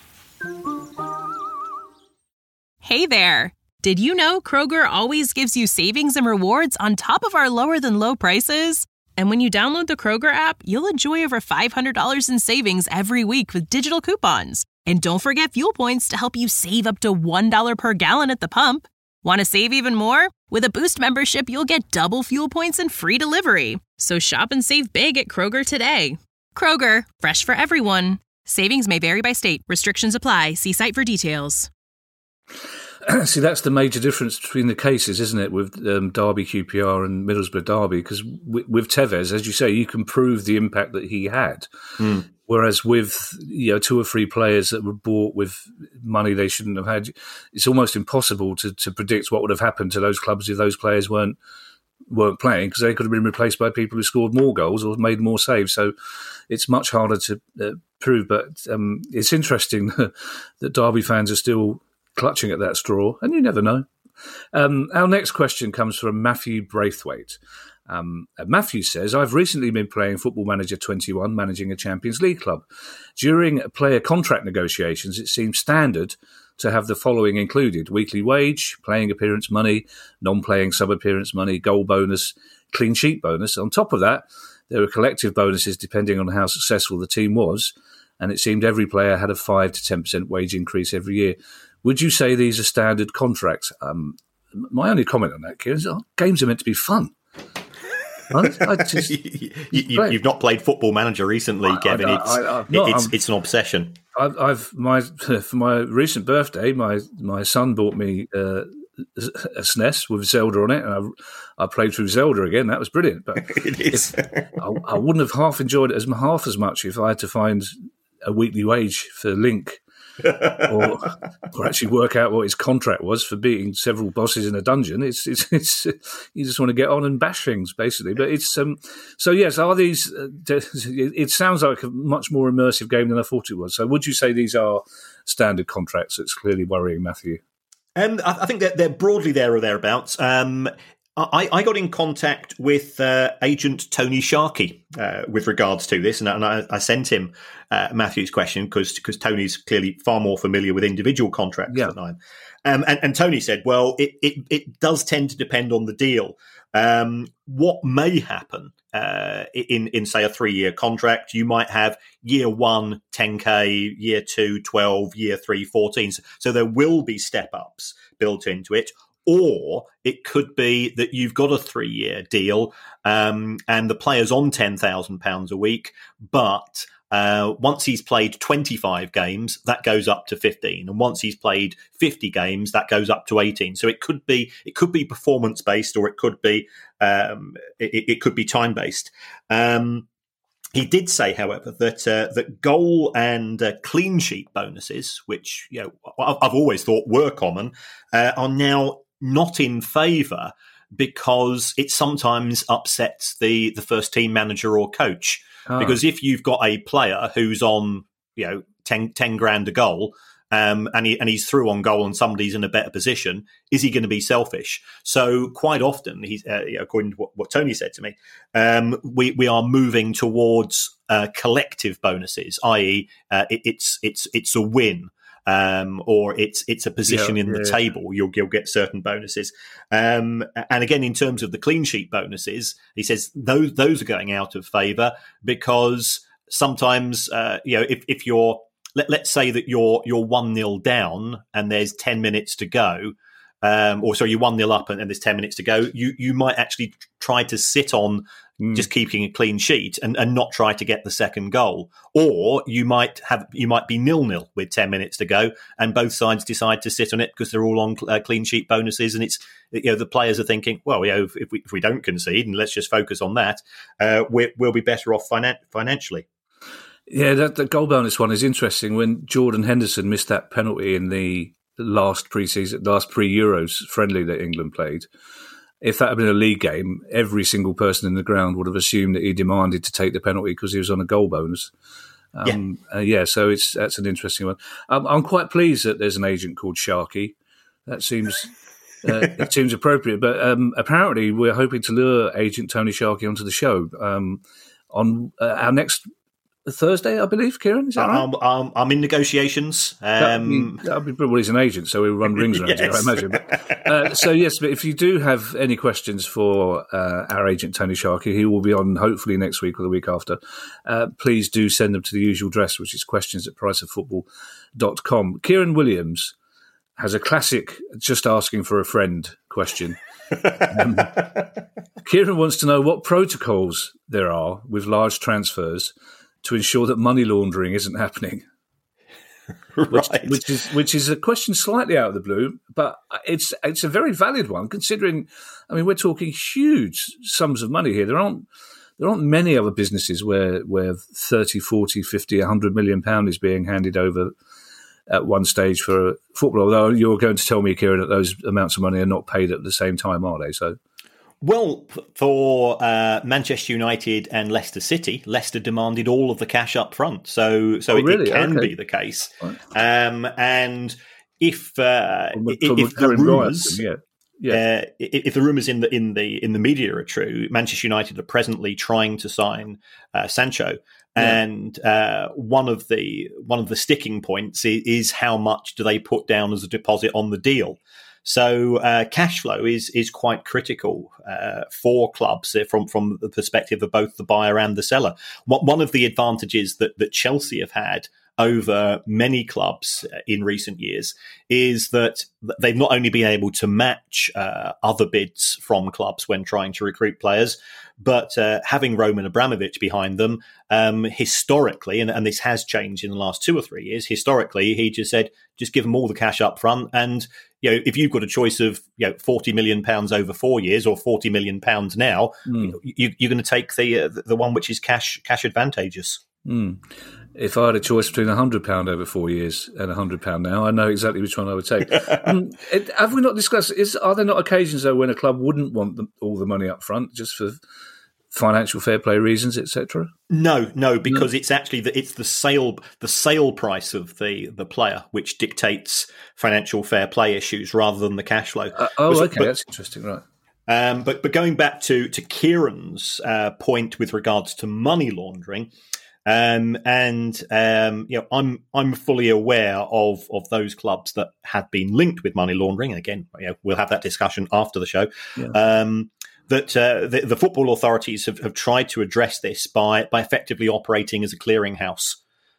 Speaker 5: Hey there! Did you know Kroger always gives you savings and rewards on top of our lower-than-low prices? And when you download the Kroger app, you'll enjoy over five hundred dollars in savings every week with digital coupons. And don't forget fuel points to help you save up to one dollar per gallon at the pump. Want to save even more? With a Boost membership, you'll get double fuel points and free delivery. So shop and save big at Kroger today. Kroger, fresh for everyone. Savings may vary by state. Restrictions apply. See site for details.
Speaker 3: See, that's the major difference between the cases, isn't it, with um, Derby Q P R and Middlesbrough Derby? Because w- with Tevez, as you say, you can prove the impact that he had. Mm. Whereas with you know two or three players that were bought with money they shouldn't have had, it's almost impossible to, to predict what would have happened to those clubs if those players weren't weren't playing, because they could have been replaced by people who scored more goals or made more saves. So it's much harder to uh, prove. But um, it's interesting that, that Derby fans are still clutching at that straw, and you never know. Um, our next question comes from Matthew Braithwaite. Um, Matthew says, I've recently been playing Football Manager twenty-one, managing a Champions League club. During player contract negotiations, it seemed standard to have the following included: weekly wage, playing appearance money, non-playing sub-appearance money, goal bonus, clean sheet bonus. On top of that, there were collective bonuses depending on how successful the team was, and it seemed every player had a five to ten percent wage increase every year. Would you say these are standard contracts? Um, my only comment on that, Kieran, is oh, games are meant to be fun. I, I just,
Speaker 4: you, you, you've not played Football Manager recently, Kevin.
Speaker 3: I, I,
Speaker 4: it's
Speaker 3: I, not,
Speaker 4: it's, it's an obsession.
Speaker 3: I've, I've my for my recent birthday, my my son bought me uh, a S N E S with Zelda on it, and I, I played through Zelda again. That was brilliant. But
Speaker 4: it is.
Speaker 3: I, I wouldn't have half enjoyed it as half as much if I had to find a weekly wage for Link. or, or actually work out what his contract was for beating several bosses in a dungeon. It's, it's, it's you just want to get on and bash things, basically. But it's um, so yes. Are these? Uh, it sounds like a much more immersive game than I thought it was. So, would you say these are standard contracts? It's clearly worrying Matthew.
Speaker 4: Um, I, I think that they're broadly there or thereabouts. Um, I, I got in contact with uh, agent Tony Sharkey uh, with regards to this, and, and I, I sent him uh, Matthew's question because because Tony's clearly far more familiar with individual contracts
Speaker 3: yeah.
Speaker 4: than I am. Um, and, and Tony said, well, it, it, it does tend to depend on the deal. Um, what may happen uh, in, in, say, a three-year contract, you might have year one, ten K, year two, twelve, year three, fourteen. So there will be step-ups built into it. Or it could be that you've got a three-year deal um, and the player's on ten thousand pounds a week, but uh, once he's played twenty-five games, that goes up to fifteen. And once he's played fifty games, that goes up to eighteen. So it could be it could be performance-based, or it could be um, it, it could be time-based. Um, He did say, however, that uh, that goal and uh, clean sheet bonuses, which you know I've always thought were common, uh, are now not in favour because it sometimes upsets the, the first team manager or coach. Oh. Because if you've got a player who's on, you know, ten, ten grand a goal, um, and he and he's through on goal and somebody's in a better position, is he going to be selfish? So quite often, he's uh, according to what, what Tony said to me, um, we we are moving towards uh, collective bonuses, that is, uh, it, it's it's it's a win. Um, or it's it's a position yeah, in the yeah. table, you'll, you'll get certain bonuses. Um, and again, in terms of the clean sheet bonuses, he says those those are going out of favour because sometimes, uh, you know, if, if you're, let, let's say that you're you're one nil down and there's ten minutes to go, um, or sorry, you're one nil up and, and there's ten minutes to go, you you might actually try to sit on Mm. just keeping a clean sheet and, and not try to get the second goal. Or you might have you might be nil-nil with ten minutes to go and both sides decide to sit on it because they're all on uh, clean sheet bonuses, and it's, you know, the players are thinking, well, you know, if, if we if we don't concede and let's just focus on that, uh, we, we'll be better off finan- financially.
Speaker 3: Yeah, that the goal bonus one is interesting. When Jordan Henderson missed that penalty in the last pre-season, last pre-Euros friendly that England played, if that had been a league game, every single person in the ground would have assumed that he demanded to take the penalty because he was on a goal bonus. Um, yeah. Uh, yeah, so it's that's an interesting one. Um, I'm quite pleased that there's an agent called Sharky. That seems uh, that seems appropriate. But um, apparently, we're hoping to lure Agent Tony Sharky onto the show um, on uh, our next Thursday, I believe, Kieran. Is that right?
Speaker 4: I'm, I'm, I'm in negotiations. Um,
Speaker 3: that would be, well, he's an agent, so he'll run rings around yes. you, I imagine. But, uh, so, yes, but if you do have any questions for uh, our agent, Tony Sharkey, he will be on hopefully next week or the week after, uh, please do send them to the usual address, which is questions at price of football dot com. Kieran Williams has a classic just asking for a friend question. um, Kieran wants to know what protocols there are with large transfers to ensure that money laundering isn't happening,
Speaker 4: right.
Speaker 3: which, which is which is a question slightly out of the blue, but it's it's a very valid one considering. I mean, we're talking huge sums of money here. There aren't there aren't many other businesses where where thirty, forty, fifty, one hundred million pound is being handed over at one stage for football. Although you're going to tell me, Kieran, that those amounts of money are not paid at the same time, are they? So.
Speaker 4: Well, for uh, Manchester United and Leicester City, Leicester demanded all of the cash up front. So so
Speaker 3: oh,
Speaker 4: it,
Speaker 3: really?
Speaker 4: it can
Speaker 3: okay.
Speaker 4: be the case.
Speaker 3: Right.
Speaker 4: Um, and if uh,
Speaker 3: from,
Speaker 4: if,
Speaker 3: from
Speaker 4: if the rumours...
Speaker 3: yeah. Yeah.
Speaker 4: Uh, if the rumours in the in the in the media are true, Manchester United are presently trying to sign uh, Sancho, Yeah. And uh, one of the one of the sticking points is, is how much do they put down as a deposit on the deal. So uh, cash flow is is quite critical uh, for clubs from from the perspective of both the buyer and the seller. One of the advantages that that Chelsea have had over many clubs in recent years is that they've not only been able to match uh, other bids from clubs when trying to recruit players, but uh, having Roman Abramovich behind them, um, historically, and, and this has changed in the last two or three years, historically, he just said, just give them all the cash up front. And, you know, if you've got a choice of, you know, forty million pounds over four years or forty million pounds now, mm. you, you're going to take the, uh, the one which is cash, cash advantageous.
Speaker 3: Mm. If I had a choice between one hundred pounds over four years and one hundred pounds now, I know exactly which one I would take. um, it, have we not discussed, is, are there not occasions, though, when a club wouldn't want the, all the money up front just for financial fair play reasons, et cetera?
Speaker 4: No, no, because no. it's actually the, it's the sale the sale price of the, the player which dictates financial fair play issues rather than the cash flow.
Speaker 3: Uh, oh,
Speaker 4: but,
Speaker 3: okay,
Speaker 4: but,
Speaker 3: that's interesting, right.
Speaker 4: Um, but but going back to, to Kieran's uh, point with regards to money laundering, Um, and um, you know, I'm I'm fully aware of of those clubs that have been linked with money laundering. And again, you know, we'll have that discussion after the show. Yeah. Um, that uh, the, the football authorities have, have tried to address this by by effectively operating as a clearinghouse.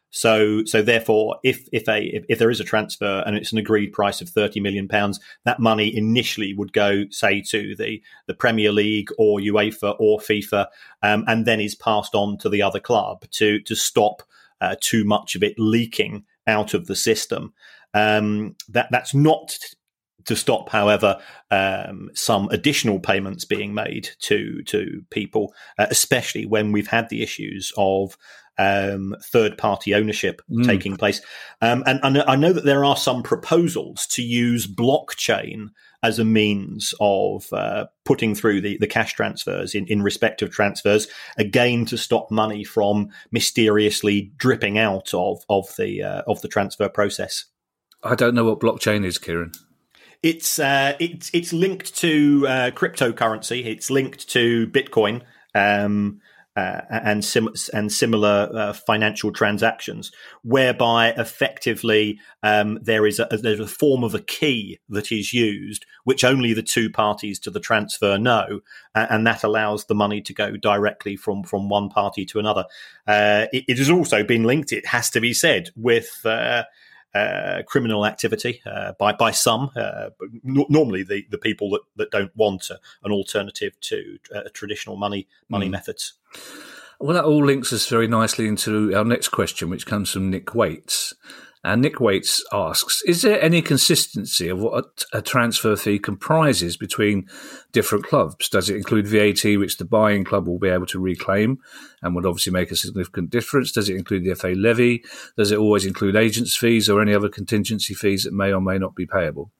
Speaker 4: So, so therefore, if if a if, if there is a transfer and it's an agreed price of thirty million pounds, that money initially would go, say, to the the Premier League or UEFA or FIFA, um, and then is passed on to the other club to to stop uh, too much of it leaking out of the system. Um, that that's not to stop, however, um, some additional payments being made to to people, uh, especially when we've had the issues of um, third-party ownership mm. taking place. Um, and, and I know that there are some proposals to use blockchain as a means of uh, putting through the, the cash transfers in, in respect of transfers, again, to stop money from mysteriously dripping out of, of, the, uh, of the transfer process.
Speaker 3: I don't know what blockchain is, Kieran.
Speaker 4: It's uh, it's it's linked to uh, cryptocurrency. It's linked to Bitcoin um, uh, and sim- and similar uh, financial transactions, whereby effectively um, there is a there's a form of a key that is used, which only the two parties to the transfer know, uh, and that allows the money to go directly from from one party to another. Uh, it, it has also been linked, it has to be said, with Uh, Uh, criminal activity uh, by by some, uh, but n- normally the, the people that, that don't want a, an alternative to uh, traditional money money mm. methods.
Speaker 3: Well, that all links us very nicely into our next question, which comes from Nick Waits. And Nick Waits asks, is there any consistency of what a transfer fee comprises between different clubs? Does it include V A T, which the buying club will be able to reclaim and would obviously make a significant difference? Does it include the F A levy? Does it always include agents' fees or any other contingency fees that may or may not be payable?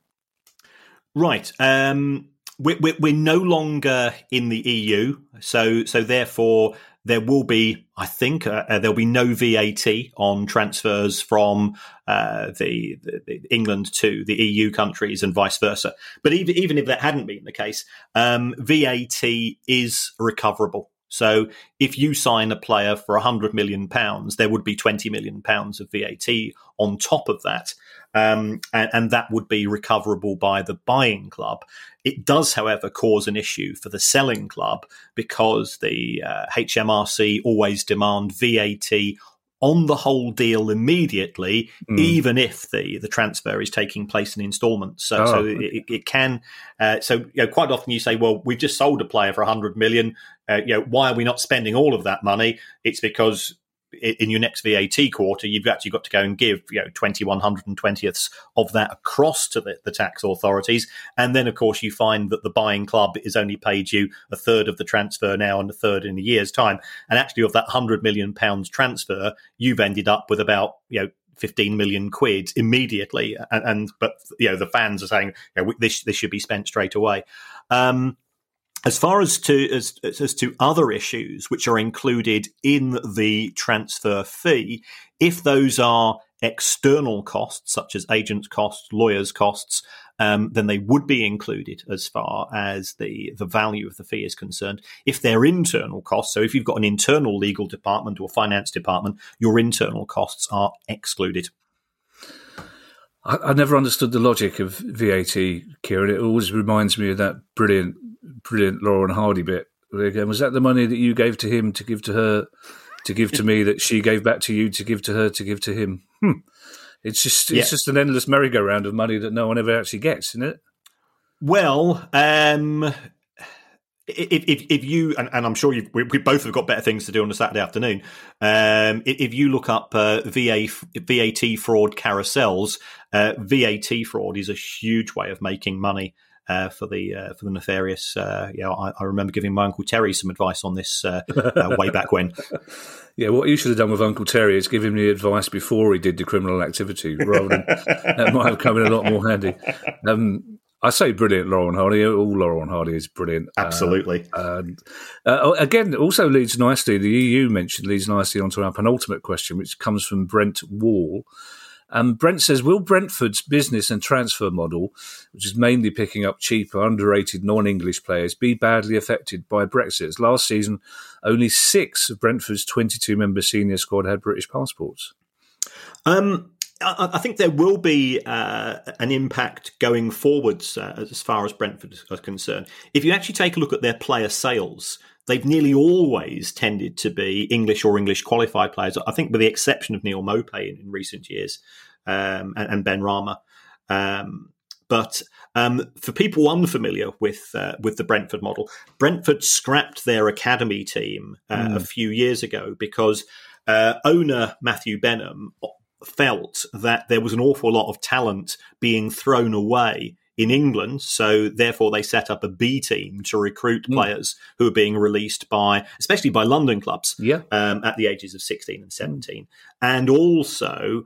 Speaker 4: Right. Um, we're, we're, we're no longer in the E U, so so therefore there will be, I think, uh, uh, there'll be no V A T on transfers from uh, the, the, the England to the E U countries and vice versa. But even even if that hadn't been the case, um, V A T is recoverable. So if you sign a player for one hundred million pounds, there would be twenty million pounds of V A T on top of that. Um, and, and that would be recoverable by the buying club. It does, however, cause an issue for the selling club because the uh, H M R C always demand V A T on the whole deal immediately, mm. even if the, the transfer is taking place in instalments. So, oh, so okay. it, it can. Uh, so, you know, quite often you say, "Well, we've just sold a player for one hundred million. Uh, you know, why are we not spending all of that money?" It's because in your next V A T quarter, you've actually got to go and give, you know, twenty-one hundred twentieths of that across to the, the tax authorities. And then, of course, you find that the buying club has only paid you a third of the transfer now and a third in a year's time. And actually, of that one hundred million pounds transfer, you've ended up with about, you know, fifteen million quid immediately. And, and but, you know, the fans are saying, you know, this, this should be spent straight away. Um, As far as to as, as to other issues which are included in the transfer fee, if those are external costs, such as agents' costs, lawyers' costs, um, then they would be included as far as the, the value of the fee is concerned. If they're internal costs, so if you've got an internal legal department or finance department, your internal costs are excluded.
Speaker 3: I, I never understood the logic of V A T, Kieran. It always reminds me of that brilliant, brilliant Laurel and Hardy bit. Again, was that the money that you gave to him to give to her, to give to me, that she gave back to you to give to her to give to him? Hmm. It's just it's
Speaker 4: yeah.
Speaker 3: just an endless merry-go-round of money that no one ever actually gets, isn't it?
Speaker 4: Well, um, if, if, if you, and, and I'm sure you've, we, we both have got better things to do on a Saturday afternoon, um, if, if you look up uh, V A, V A T fraud carousels, uh, V A T fraud is a huge way of making money uh, for the uh, for the nefarious. Uh, you know, I, I remember giving my Uncle Terry some advice on this uh, uh, way back when.
Speaker 3: Yeah, what you should have done with Uncle Terry is give him the advice before he did the criminal activity, rather than that might have come in a lot more handy. Um, I say brilliant, Laurel and Hardy. All Laurel and Hardy is brilliant.
Speaker 4: Absolutely.
Speaker 3: Uh, and, uh, again, also leads nicely, the E U mentioned leads nicely onto our penultimate question, which comes from Brent Wall. Um, Brent says, will Brentford's business and transfer model, which is mainly picking up cheaper, underrated non-English players, be badly affected by Brexit? As last season, only six of Brentford's twenty-two member senior squad had British passports.
Speaker 4: Um, I, I think there will be uh, an impact going forwards uh, as far as Brentford is concerned. If you actually take a look at their player sales, they've nearly always tended to be English or English qualified players, I think with the exception of Neil Maupay in, in recent years um, and, and Ben Rama. Um, but um, for people unfamiliar with uh, with the Brentford model, Brentford scrapped their academy team uh, mm. a few years ago because uh, owner Matthew Benham felt that there was an awful lot of talent being thrown away in England, so therefore they set up a B team to recruit mm. players who are being released by, especially by London clubs, yeah. um, at the ages of sixteen and seventeen. Mm. And also,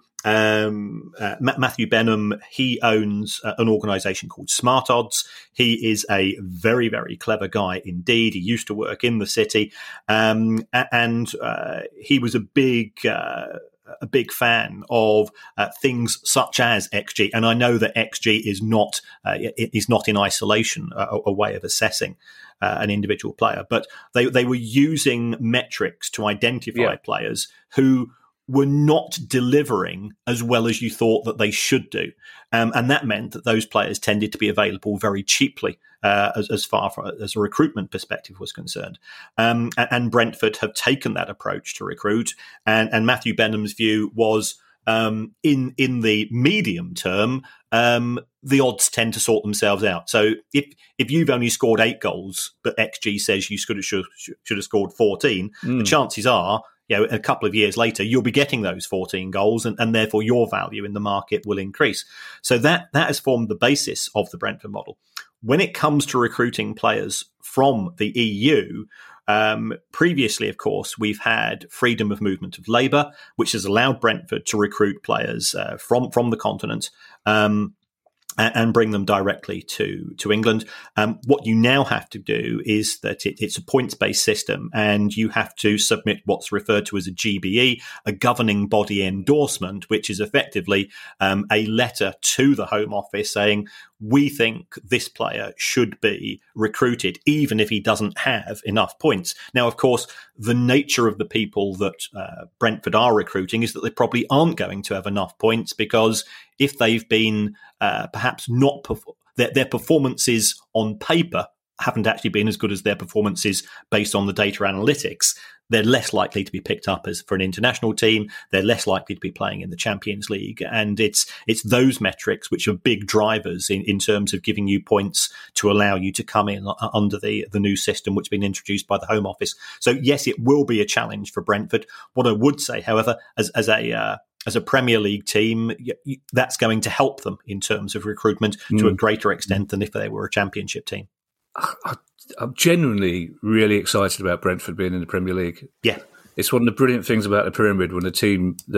Speaker 4: um, uh, Matthew Benham, he owns uh, an organisation called Smart Odds. He is a very, very clever guy indeed. He used to work in the city, um, and uh, he was a big... Uh, a big fan of uh, things such as X G. And I know that X G is not uh, is not in isolation a, a way of assessing uh, an individual player, but they, they were using metrics to identify yeah. players who were not delivering as well as you thought that they should do. Um, and that meant that those players tended to be available very cheaply uh, as, as far from, as a recruitment perspective was concerned. Um, and, and Brentford have taken that approach to recruit. And, and Matthew Benham's view was um, in, in the medium term, um, the odds tend to sort themselves out. So if if you've only scored eight goals, but X G says you should have, should, should have scored fourteen, mm. the chances are, you know, a couple of years later, you'll be getting those fourteen goals, and, and therefore your value in the market will increase. So that that has formed the basis of the Brentford model. When it comes to recruiting players from the E U, um, previously, of course, we've had freedom of movement of labour, which has allowed Brentford to recruit players uh, from from the continent. Um, and bring them directly to, to England. Um, what you now have to do is that it, it's a points-based system, and you have to submit what's referred to as a G B E, a governing body endorsement, which is effectively um, a letter to the Home Office saying, we think this player should be recruited, even if he doesn't have enough points. Now, of course, the nature of the people that uh, Brentford are recruiting is that they probably aren't going to have enough points, because if they've been uh, perhaps not perf- their, their performances on paper haven't actually been as good as their performances based on the data analytics, they're less likely to be picked up as for an international team. They're less likely to be playing in the Champions League. And it's it's those metrics which are big drivers in, in terms of giving you points to allow you to come in under the, the new system which has been introduced by the Home Office. So, yes, it will be a challenge for Brentford. What I would say, however, as, as a... Uh, As a Premier League team, that's going to help them in terms of recruitment mm. to a greater extent than if they were a Championship team.
Speaker 3: I, I'm genuinely really excited about Brentford being in the Premier League.
Speaker 4: Yeah.
Speaker 3: It's one of the brilliant things about the pyramid, when a team that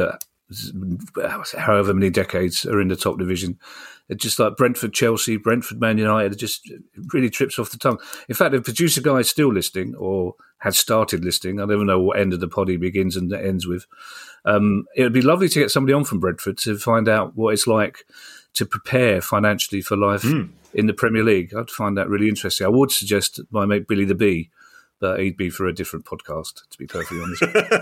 Speaker 3: however many decades are in the top division. It's just like Brentford, Chelsea, Brentford, Man United. It just it really trips off the tongue. In fact, if producer guy is still listening or has started listening, I never know what end of the pod he begins and ends with. Um, it would be lovely to get somebody on from Brentford to find out what it's like to prepare financially for life mm. in the Premier League. I'd find that really interesting. I would suggest my mate Billy the Bee, but he'd be for a different podcast, to be perfectly honest.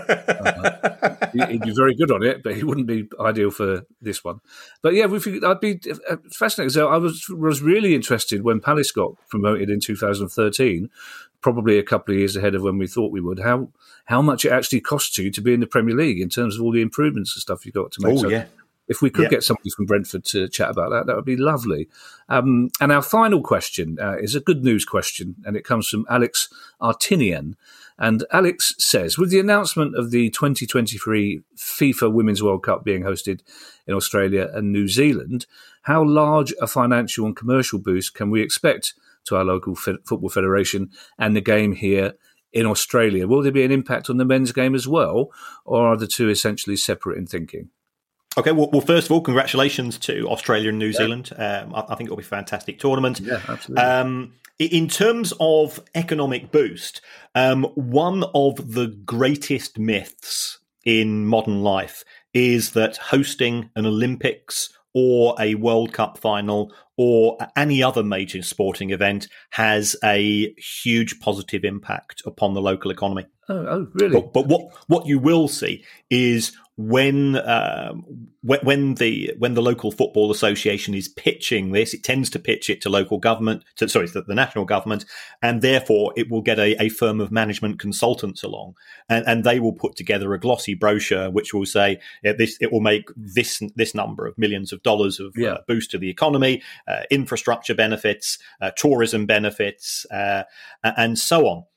Speaker 3: uh, he'd be very good on it, but he wouldn't be ideal for this one. But yeah, I'd be fascinated. So I was was really interested when Palace got promoted in two thousand thirteen, probably a couple of years ahead of when we thought we would, how how much it actually costs you to be in the Premier League in terms of all the improvements and stuff you've got to make.
Speaker 4: Oh,
Speaker 3: so
Speaker 4: yeah.
Speaker 3: If we could
Speaker 4: yeah.
Speaker 3: get somebody from Brentford to chat about that, that would be lovely. Um, and our final question uh, is a good news question, and it comes from Alex Artinian. And Alex says, with the announcement of the twenty twenty-three FIFA Women's World Cup being hosted in Australia and New Zealand, how large a financial and commercial boost can we expect to our local fe- football federation and the game here in Australia? Will there be an impact on the men's game as well, or are the two essentially separate in thinking?
Speaker 4: Okay, well, well, first of all, congratulations to Australia and New yeah. Zealand. Um, I, I think it'll be a fantastic tournament.
Speaker 3: Yeah, absolutely.
Speaker 4: Um, in terms of economic boost, um, one of the greatest myths in modern life is that hosting an Olympics or a World Cup final or any other major sporting event has a huge positive impact upon the local economy.
Speaker 3: Oh, oh really?
Speaker 4: But, but what what you will see is when um, when, when the when the local football association is pitching this, it tends to pitch it to local government, to, sorry, the, the national government, and therefore it will get a, a firm of management consultants along, and, and they will put together a glossy brochure which will say yeah, this it will make this this number of millions of dollars of yeah. uh, boost to the economy, uh, infrastructure benefits, uh, tourism benefits, uh, and so on.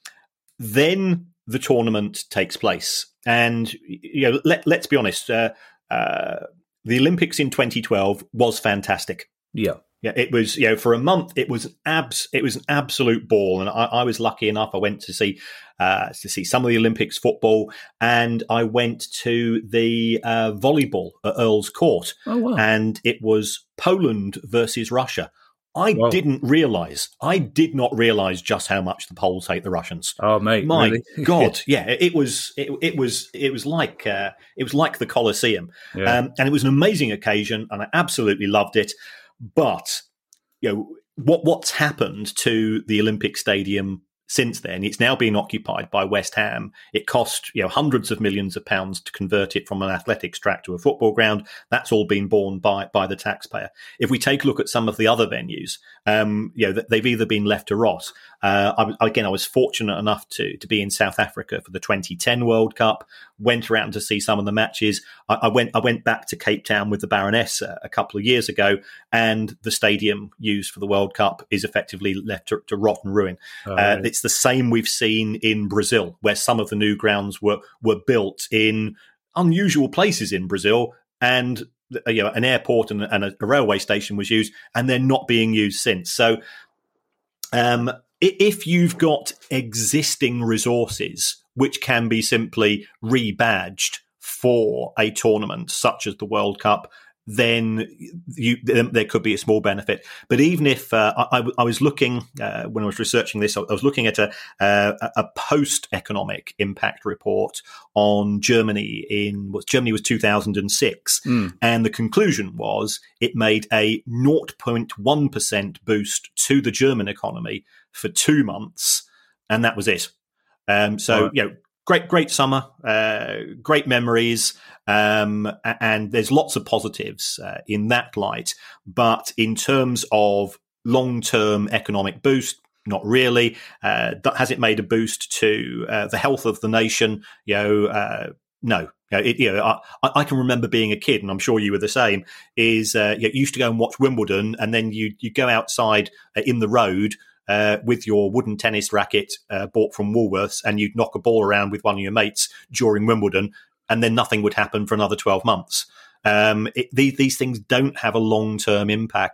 Speaker 4: Then the tournament takes place. And you know, let, let's be honest, uh, uh, the Olympics in twenty twelve was fantastic.
Speaker 3: Yeah.
Speaker 4: Yeah, it was, you know, for a month, it was abs, it was an absolute ball. And I, I was lucky enough. I went to see, uh, to see some of the Olympics football, and I went to the, uh, volleyball at Earl's Court.
Speaker 3: Oh, wow.
Speaker 4: And it was Poland versus Russia. I
Speaker 3: Whoa.
Speaker 4: didn't realize, I did not realize just how much the Poles hate the Russians.
Speaker 3: Oh, mate.
Speaker 4: My
Speaker 3: really?
Speaker 4: God. Yeah, it was, it, it was, it was like, uh, it was like the Colosseum.
Speaker 3: Yeah.
Speaker 4: Um, and it was an amazing occasion, and I absolutely loved it. But, you know, what, what's happened to the Olympic Stadium since then? It's now being occupied by West Ham. It cost, you know, hundreds of millions of pounds to convert it from an athletics track to a football ground. That's all been borne by by the taxpayer. If we take a look at some of the other venues, um, you know, they've either been left to rot. Uh, I, again, I was fortunate enough to to be in South Africa for the twenty ten World Cup. Went around to see some of the matches. I, I went I went back to Cape Town with the Baroness a, a couple of years ago, and the stadium used for the World Cup is effectively left to, to rot and ruin.
Speaker 3: Oh,
Speaker 4: uh,
Speaker 3: right.
Speaker 4: It's the same we've seen in Brazil, where some of the new grounds were were built in unusual places in Brazil, and you know, an airport and, and a, a railway station was used, and they're not being used since. So, um, if you've got existing resources which can be simply rebadged for a tournament such as the World Cup, then you, there could be a small benefit. But even if uh, I, I was looking, uh, when I was researching this, I was looking at a, uh, a post-economic impact report on Germany in what Germany was two thousand six. Mm. And the conclusion was it made a zero point one percent boost to the German economy for two months. And that was it. Um, so, right. you know, Great, great summer, uh, great memories, um, and there's lots of positives uh, in that light. But in terms of long-term economic boost, not really. Uh, has it made a boost to uh, the health of the nation? You know, uh, no. You know, it, you know I, I can remember being a kid, and I'm sure you were the same. Is uh, you used to go and watch Wimbledon, and then you you go outside uh, in the road. Uh, with your wooden tennis racket uh, bought from Woolworths, and you'd knock a ball around with one of your mates during Wimbledon, and then nothing would happen for another twelve months. Um, it, these, these things don't have a long-term impact.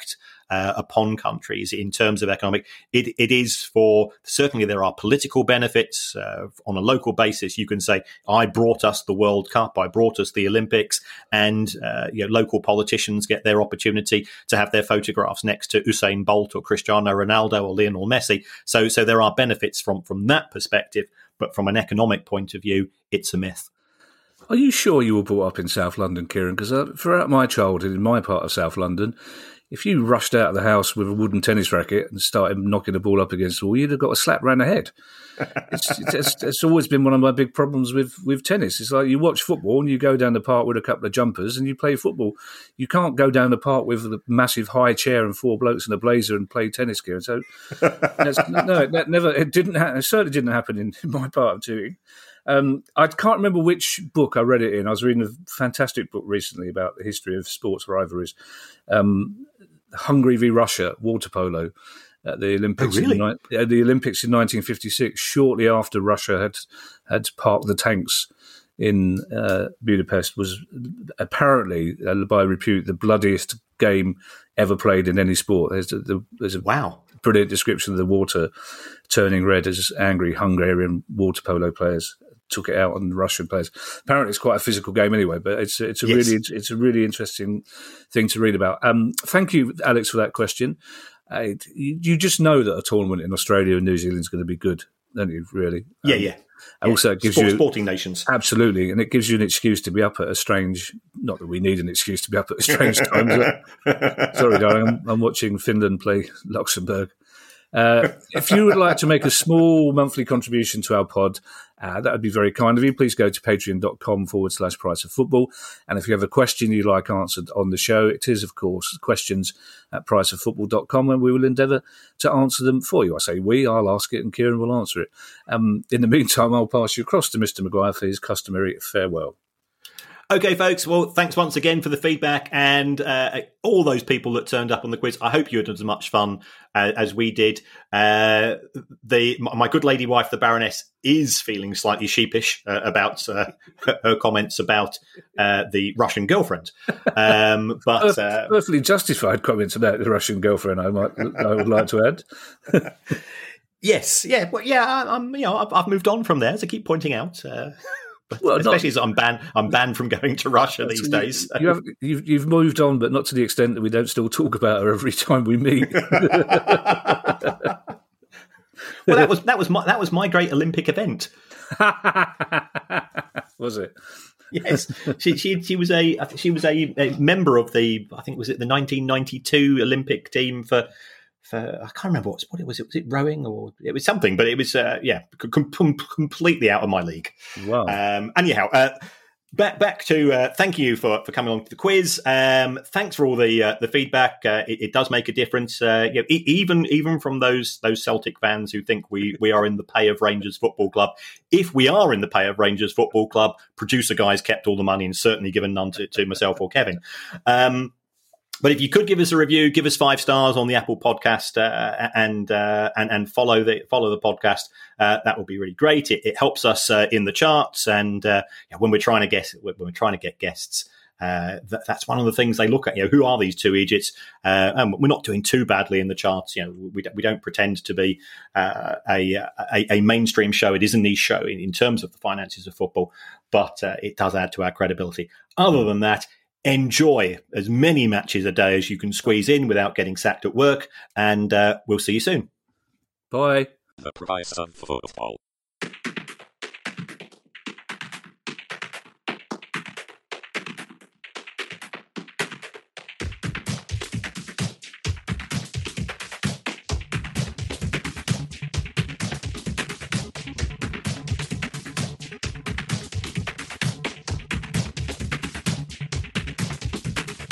Speaker 4: uh, upon countries in terms of economic. It, it is for, certainly there are political benefits uh, on a local basis. You can say, I brought us the World Cup, I brought us the Olympics, and uh, you know, local politicians get their opportunity to have their photographs next to Usain Bolt or Cristiano Ronaldo or Lionel Messi. So, so there are benefits from, from that perspective, but from an economic point of view, it's a myth.
Speaker 3: Are you sure you were brought up in South London, Kieran? Because uh, throughout my childhood in my part of South London, if you rushed out of the house with a wooden tennis racket and started knocking the ball up against the wall, you'd have got a slap round the head. It's, it's, it's always been one of my big problems with, with tennis. It's like you watch football and you go down the park with a couple of jumpers and you play football. You can't go down the park with a massive high chair and four blokes in a blazer and play tennis, Kieran. So that's, no, that never. It didn't. Ha- it certainly didn't happen in, in my part of Tooting. Um, I can't remember which book I read it in. I was reading a fantastic book recently about the history of sports rivalries. Um, Hungary v Russia, water polo, at the Olympics.
Speaker 4: Oh, really?
Speaker 3: in, uh, the Olympics in nineteen fifty-six, shortly after Russia had had parked the tanks in uh, Budapest, was apparently, uh, by repute, the bloodiest game ever played in any sport. There's a, the, there's a
Speaker 4: wow.
Speaker 3: brilliant description of the water turning red as angry Hungarian water polo players took it out on Russian players. Apparently, it's quite a physical game anyway, but it's it's a yes. really it's a really interesting thing to read about. Um, thank you, Alex, for that question. Uh, you, you just know that a tournament in Australia and New Zealand is going to be good, don't you? Really? Um,
Speaker 4: yeah, yeah.
Speaker 3: And also, it gives
Speaker 4: Sport,
Speaker 3: you
Speaker 4: sporting nations,
Speaker 3: absolutely, and it gives you an excuse to be up at a strange. Not that we need an excuse to be up at a strange time. Sorry, darling, I'm, I'm watching Finland play Luxembourg. Uh, if you would like to make a small monthly contribution to our pod, uh, that would be very kind of you. Please go to patreon.com forward slash price of football. And if you have a question you'd like answered on the show, it is, of course, questions at price of football dot com, and we will endeavour to answer them for you. I say we, I'll ask it and Kieran will answer it. Um, in the meantime, I'll pass you across to Mister Maguire for his customary farewell.
Speaker 4: Okay, folks, well, thanks once again for the feedback and uh, all those people that turned up on the quiz. I hope you had as much fun uh, as we did. Uh, the my good lady wife, the Baroness, is feeling slightly sheepish uh, about uh, her comments about uh, the Russian girlfriend. Um, but uh,
Speaker 3: perfectly justified comments about the Russian girlfriend, I might, I would like to add.
Speaker 4: Yes, yeah, well, yeah. I, I'm, you know, I've, I've moved on from there, so keep pointing out. Uh, But well, especially not, as I'm banned, I'm banned from going to Russia these days. So.
Speaker 3: You have, you've, you've moved on, but not to the extent that we don't still talk about her every time we meet.
Speaker 4: Well, that was that was my that was my great Olympic event.
Speaker 3: Was it?
Speaker 4: Yes, she she she was a I think she was a, a member of the I think was it the nineteen ninety-two Olympic team for. For, I can't remember what, what it was. It was it rowing or it was something, but it was uh, yeah, com- com- completely out of my league.
Speaker 3: Wow.
Speaker 4: Um, anyhow, uh, back back to uh, thank you for, for coming along to the quiz. Um, thanks for all the uh, the feedback. Uh, it, it does make a difference. Uh, you know, e- even even from those those Celtic fans who think we we are in the pay of Rangers Football Club. If we are in the pay of Rangers Football Club, producer guys kept all the money and certainly given none to, to myself or Kevin. Um, But if you could give us a review, give us five stars on the Apple Podcast uh, and uh, and and follow the follow the podcast, uh, that would be really great. It, it helps us uh, in the charts, and uh, when we're trying to guess when we're trying to get guests, uh, that, that's one of the things they look at. You know, who are these two idiots? Uh, and we're not doing too badly in the charts. You know, we don't, we don't pretend to be uh, a, a a mainstream show. It is a niche show in, in terms of the finances of football, but uh, it does add to our credibility. Other than that. Enjoy as many matches a day as you can squeeze in without getting sacked at work, and uh, we'll see you soon.
Speaker 3: Bye.
Speaker 6: The price of football.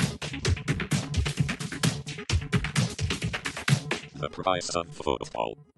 Speaker 6: The price of football.